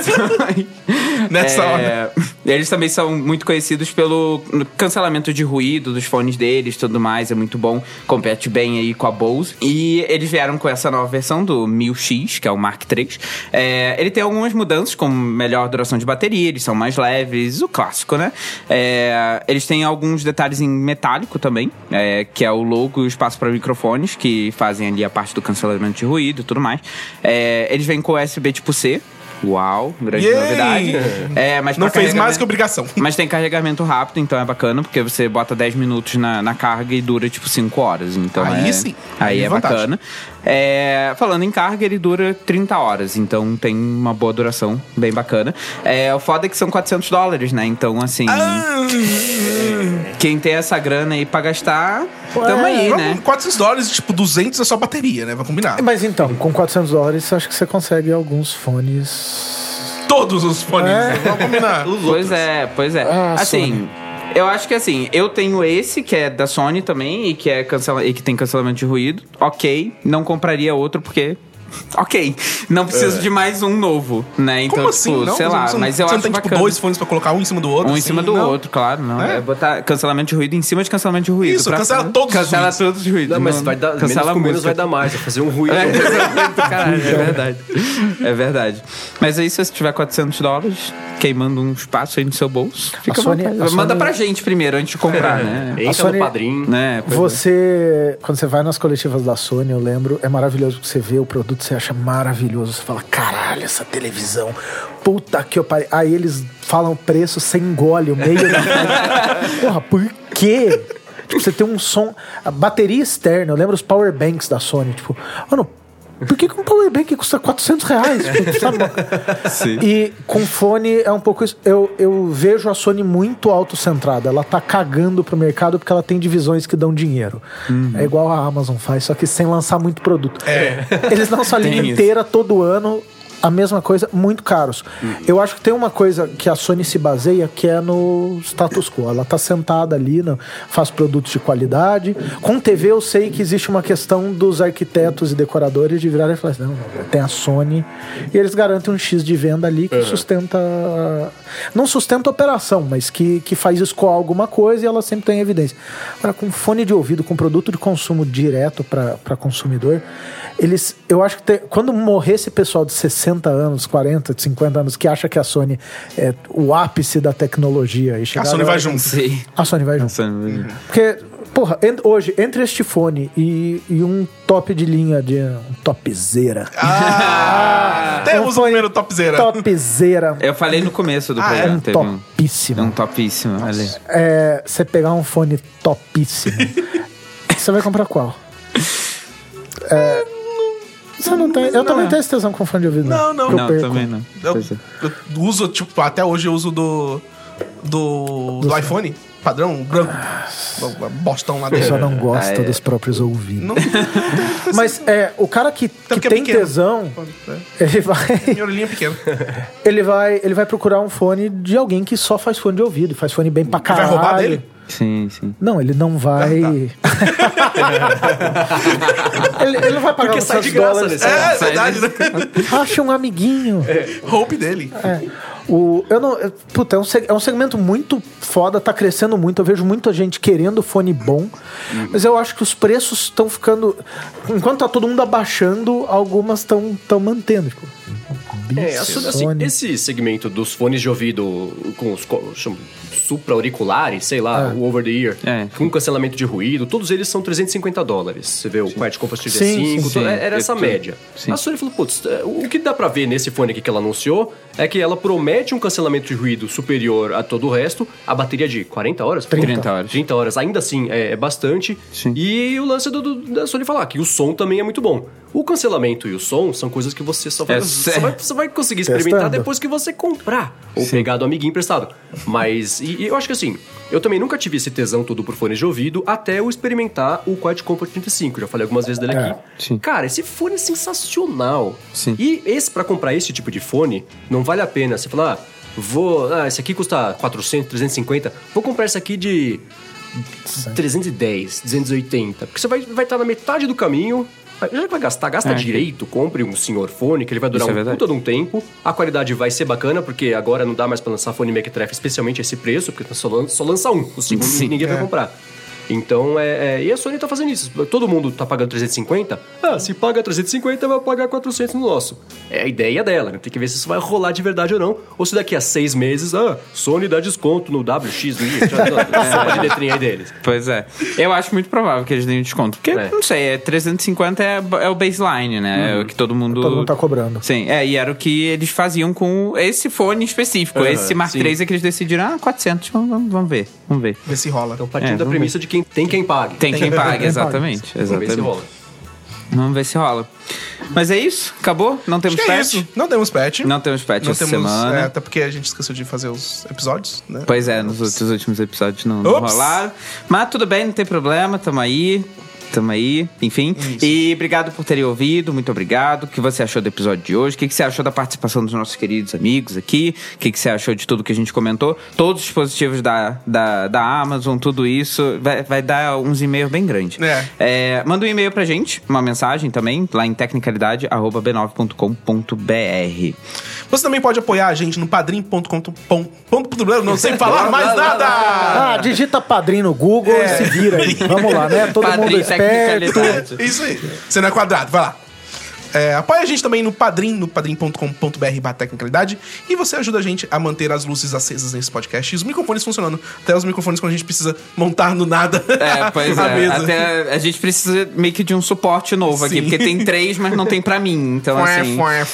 Nessa hora. Eles também são muito conhecidos pelo cancelamento de ruído dos fones deles, tudo mais, é muito bom, compete bem aí com a Bose. E eles vieram com essa nova versão do 1000X, que é o Mark III. Ele tem algumas mudanças, como melhor duração de bateria, eles são mais leves, o clássico, né? Eles têm alguns detalhes em metálico também, que é o logo e o espaço para microfones, que fazem ali a parte do cancelamento de ruído e tudo mais. Eles vêm com USB tipo C, Uau, grande Yay! novidade. Mas Não pra fez mais carregamento- que obrigação. Mas tem carregamento rápido, então é bacana, porque você bota 10 minutos na carga e dura, tipo, 5 horas. Então Aí sim. Aí Aí é vantagem. bacana. Falando em carga, ele dura 30 horas, então tem uma boa duração, bem bacana. O foda é que são $400, né? Então, assim, quem tem essa grana aí pra gastar, tamo aí, né? $400, tipo, 200 é só bateria, né? Vai combinar. Mas então, com $400, acho que você consegue alguns fones. Todos os fones, vamos combinar. Pois é. Ah, assim, eu acho que assim, eu tenho esse que é da Sony também e que tem cancelamento de ruído. Ok, não compraria outro porque ok, não preciso de mais um novo, né? Então, Como assim? tipo, Não? sei lá, Você não- mas eu você acho não tem, tipo, bacana. 2 fones pra colocar um em cima do outro? Um em assim? cima do Não. outro, claro, não. É? É botar cancelamento de ruído em cima de cancelamento de ruído. Isso, cancela todos os Cancela ruídos. todos os ruídos. Não, mas vai dar menos cancela com a menos música. vai dar mais. Vai fazer um ruído. Caralho, é verdade. É verdade. Mas aí, se você tiver $400, queimando um espaço aí no seu bolso, fica à Sony- vontade. a Sony- Manda pra gente primeiro, antes de comprar, né? Entra Sony- no padrinho. Né? Pois é. Você, quando você vai nas coletivas da Sony, eu lembro, é maravilhoso que você vê o produto, você acha maravilhoso, você fala, caralho, essa televisão, puta que eu parei. Aí eles falam o preço, você engole o meio da porra, por quê? Tipo, você tem um som, a bateria externa, eu lembro os power banks da Sony, tipo, mano, por que um power bank custa R$400? Tipo, sabe? Sim. E com fone é um pouco isso. Eu vejo a Sony muito autocentrada. Ela tá cagando pro mercado porque ela tem divisões que dão dinheiro. É igual a Amazon faz, só que sem lançar muito produto. Eles lançam a linha Tem inteira todo ano. A mesma coisa, muito caros. Eu acho que tem uma coisa que a Sony se baseia, que é no status quo. Ela tá sentada ali, faz produtos de qualidade. Com TV eu sei que existe uma questão dos arquitetos e decoradores de virarem e falar assim, não, tem a Sony, e eles garantem um X de venda ali que sustenta... Não sustenta a operação, mas que faz escoar alguma coisa e ela sempre tem evidência. Agora, com fone de ouvido, com produto de consumo direto para consumidor, eu acho que quando morrer esse pessoal de 60 anos, 40, de 50 anos, que acha que a Sony é o ápice da tecnologia. E A Sony vai junto. Sim. A Sony vai junto. Porque, porra, hoje, entre este fone e um top de linha, um topzera. Temos o primeiro topzera. Topzera. Eu falei no começo do É programa. um teve topíssimo. um topíssimo ali. Você pegar um fone topíssimo, você vai comprar qual? Você não tem. Eu também tenho esse tesão com fone de ouvido. Não. que eu Não, perco. também não. Pois é. Eu uso, tipo, até hoje eu uso do iPhone, padrão, branco. Bostão lá A pessoa dentro. não gosta Ah, é. dos próprios ouvidos. Não, Mas o cara que porque é tem pequeno. tesão, ele vai. minha orelhinha é pequena. Ele vai procurar um fone de alguém que só faz fone de ouvido, faz fone bem pra Vai caralho. roubar dele? Sim. Não, ele não vai. ele não vai pagar Porque uns sai de $100 graça nesse É verdade, né? Acha um amiguinho. Hope dele. É um segmento muito foda, tá crescendo muito. Eu vejo muita gente querendo fone bom, mas eu acho que os preços estão ficando. Enquanto tá todo mundo abaixando, algumas estão mantendo. Tipo, Assim, esse segmento dos fones de ouvido com os supra-auriculares, sei lá, o over-the-ear, com cancelamento de ruído, todos eles são $350. Você vê o Quiet Comfort 35, sim. era essa média. Sim. A Sony falou, putz, o que dá pra ver nesse fone aqui que ela anunciou é que ela promete um cancelamento de ruído superior a todo o resto, a bateria de 40 horas? 30 horas. 30 horas, ainda assim é bastante. Sim. E o lance da Sony falar que o som também é muito bom. O cancelamento e o som são coisas que você só vai conseguir experimentar Testando. depois que você comprar ou pegar do amiguinho emprestado. Mas, e eu acho que assim, eu também nunca tive esse tesão todo por fones de ouvido até eu experimentar o Quiet Comfort 35. Já falei algumas vezes dele aqui. Sim. Cara, esse fone é sensacional. Sim. E pra comprar esse tipo de fone, não vale a pena. Você falar, esse aqui custa 400, 350, vou comprar esse aqui de 310, 280. Porque você vai estar na metade do caminho. Já que vai gasta direito, compre um senhor fone, que ele vai durar Isso é verdade. puta de um tempo. A qualidade vai ser bacana, porque agora não dá mais pra lançar fone mequetrefe, especialmente a esse preço, porque só lança um, o segundo Sim. ninguém vai comprar. Então, e a Sony tá fazendo isso. Todo mundo tá pagando 350. Se paga 350, vai pagar 400 no nosso. É a ideia dela, né? Tem que ver se isso vai rolar de verdade ou não. Ou se daqui a 6 meses, Sony dá desconto no WX, sopa de letrinha aí deles. Pois é. Eu acho muito provável que eles deem desconto. Porque, não sei, 350 é o baseline, né? É o que todo mundo tá cobrando. Sim, e era o que eles faziam com esse fone específico. Esse Mark III é que eles decidiram, 400, vamos ver. Ver se rola. Então, partindo da premissa de quem tem quem pague. Tem quem pague, exatamente. Vamos ver se rola. Vamos ver se rola. Mas é isso? Acabou? Não temos Acho que patch? é isso. Não temos patch. Não temos patch essa semana. Até porque a gente esqueceu de fazer os episódios, né? Pois é, nos últimos episódios não rolaram. Mas tudo bem, não tem problema, tamo aí, enfim. Isso. E obrigado por terem ouvido, muito obrigado. O que você achou do episódio de hoje? O que você achou da participação dos nossos queridos amigos aqui? O que você achou de tudo que a gente comentou? Todos os dispositivos da Amazon, tudo isso, vai dar uns e-mails bem grandes. Manda um e-mail pra gente, uma mensagem também, lá em tecnicalidade@b9.com.br. Você também pode apoiar a gente no padrim.com.br. Não sei falar mais nada! Digita Padrim no Google e se vira aí. Vamos lá, né? Todo mundo esperto. Isso aí. Você não é quadrado, vai lá. Apoia a gente também no Padrim, no padrim.com.br/tecnicalidade, e você ajuda a gente a manter as luzes acesas nesse podcast e os microfones funcionando. Até os microfones quando a gente precisa montar no nada pois a mesa. Até a gente precisa meio que de um suporte novo aqui, porque tem 3, mas não tem pra mim. Então, assim...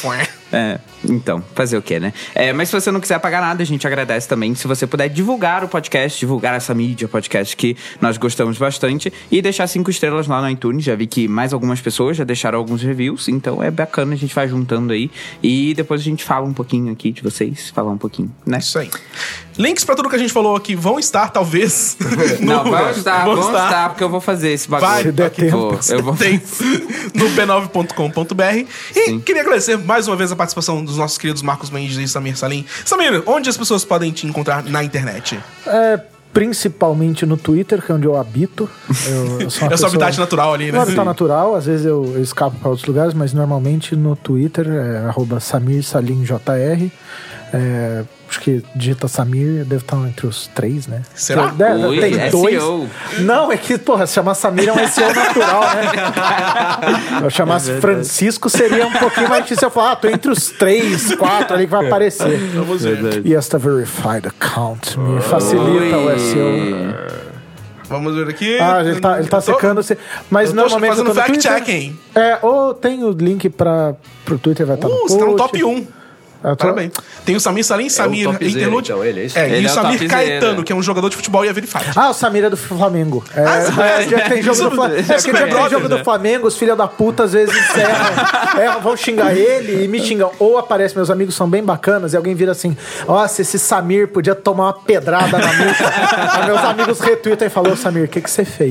Então, fazer o quê, né? Mas se você não quiser pagar nada, a gente agradece também se você puder divulgar o podcast, divulgar essa mídia podcast que nós gostamos bastante, e deixar 5 estrelas lá no iTunes. Já vi que mais algumas pessoas já deixaram alguns reviews, então é bacana, a gente vai juntando aí e depois a gente fala um pouquinho aqui de vocês, falar um pouquinho, né? Isso aí. Links pra tudo que a gente falou aqui vão estar, talvez. Vão estar, porque eu vou fazer esse bagulho. Se der tempo. Eu vou Tem no b9.com.br. E queria agradecer mais uma vez a participação dos nossos queridos Marcos Mendes e Samir Salim. Samir, onde as pessoas podem te encontrar na internet? Principalmente no Twitter, que é onde eu habito. Eu sou sua habitat natural ali, né? Meu habitat natural, às vezes eu escapo para outros lugares, mas normalmente no Twitter @SamirSalimJR. Acho que digita Samir, deve estar entre os 3, né? Será? Tem 2. Não, é que, se chamar Samir é um SEO natural, né? Se eu chamasse Francisco, seria um pouquinho mais difícil. Eu falar, tô entre os 3, 4 ali que vai aparecer. Vamos ver. E esta verified account me facilita o SEO. Vamos ver aqui. Ele tá secando. Mas normalmente fazendo eu tô no fact-checking. Ou tem o link pro Twitter, vai estar no post. Você tá no top 1. Parabéns. Tem o Samir Salim, Samir Interlude. Então, ele é isso. E o Samir topzera. Caetano, que é um jogador de futebol e é verified. O Samir é do Flamengo. Tem jogo do Flamengo. Tem jogo do Flamengo, os filhos da puta às vezes vão xingar ele e me xingam. Ou aparece, meus amigos são bem bacanas, e alguém vira assim: nossa, esse Samir podia tomar uma pedrada na nuca. Aí meus amigos retweetam e falam: ô Samir, o que você fez?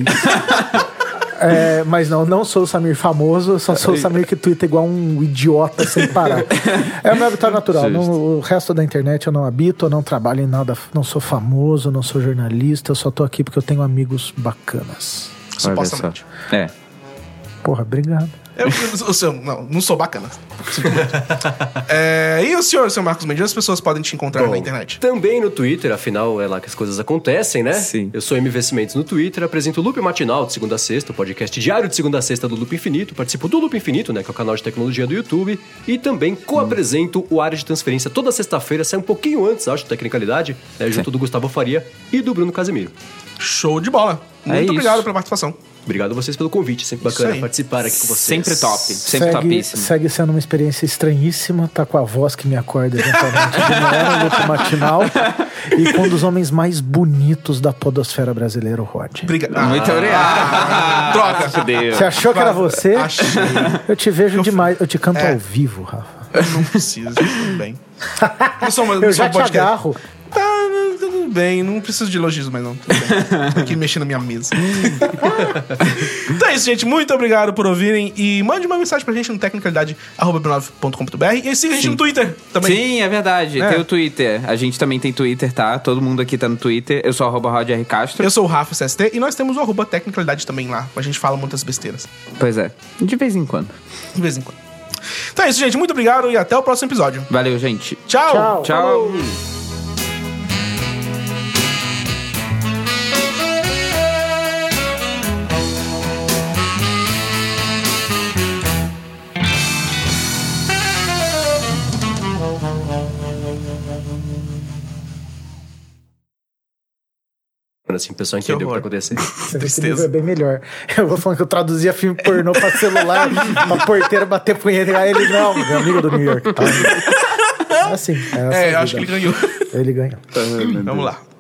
Mas não sou o Samir famoso, só sou o Samir que twitta igual um idiota sem parar. É o meu habitat natural. O resto da internet eu não habito, eu não trabalho em nada, não sou famoso, não sou jornalista, eu só tô aqui porque eu tenho amigos bacanas. Supostamente. Porra, obrigado. Não sou bacana. E o senhor Marcos Mendes, as pessoas podem te encontrar na internet? Também no Twitter, afinal é lá que as coisas acontecem, né? Sim. Eu sou MV Cimentos no Twitter, apresento o Loop Matinal de segunda a sexta, o podcast diário de segunda a sexta do Loop Infinito, participo do Loop Infinito, né, que é o canal de tecnologia do YouTube, e também co-apresento o Área de Transferência toda sexta-feira, sai um pouquinho antes, acho, da Tecnicalidade, junto do Gustavo Faria e do Bruno Casemiro. Show de bola. Muito obrigado pela participação. Obrigado a vocês pelo convite, sempre bacana participar aqui com vocês. Sempre top, sempre topíssimo. Segue sendo uma experiência estranhíssima, tá com a voz que me acorda eventualmente de manhã, luto matinal, e com um dos homens mais bonitos da podosfera brasileira, o Rod. Obrigado. Muito obrigado. Troca. Você achou que era você? Achei. Eu te vejo demais, eu te canto ao vivo, Rafa. Não precisa, tudo bem. Eu já te agarro. Tudo bem, não preciso de elogios, mas não. Tudo bem. Tô aqui mexendo na minha mesa. Então é isso, gente. Muito obrigado por ouvirem. E mande uma mensagem pra gente no tecnicalidade@b9.com.br. E siga a gente no Twitter também. Sim, é verdade. Tem o Twitter. A gente também tem Twitter, tá? Todo mundo aqui tá no Twitter. Eu sou @RodRCastro. Eu sou o Rafa CST. E nós temos o @tecnicalidade também lá. A gente fala muitas besteiras. Pois é. De vez em quando. De vez em quando. Então é isso, gente. Muito obrigado e até o próximo episódio. Valeu, gente. Tchau. Tchau. assim, o pessoal entendeu o que tá acontecendo. Você vê que o nível é bem melhor. Eu vou falando que eu traduzia filme pornô pra celular, pra porteiro bater punheta. Aí ele, não, meu amigo do New York. Tá? Assim, Eu acho que ele ganhou. Ele ganhou. Vamos lá.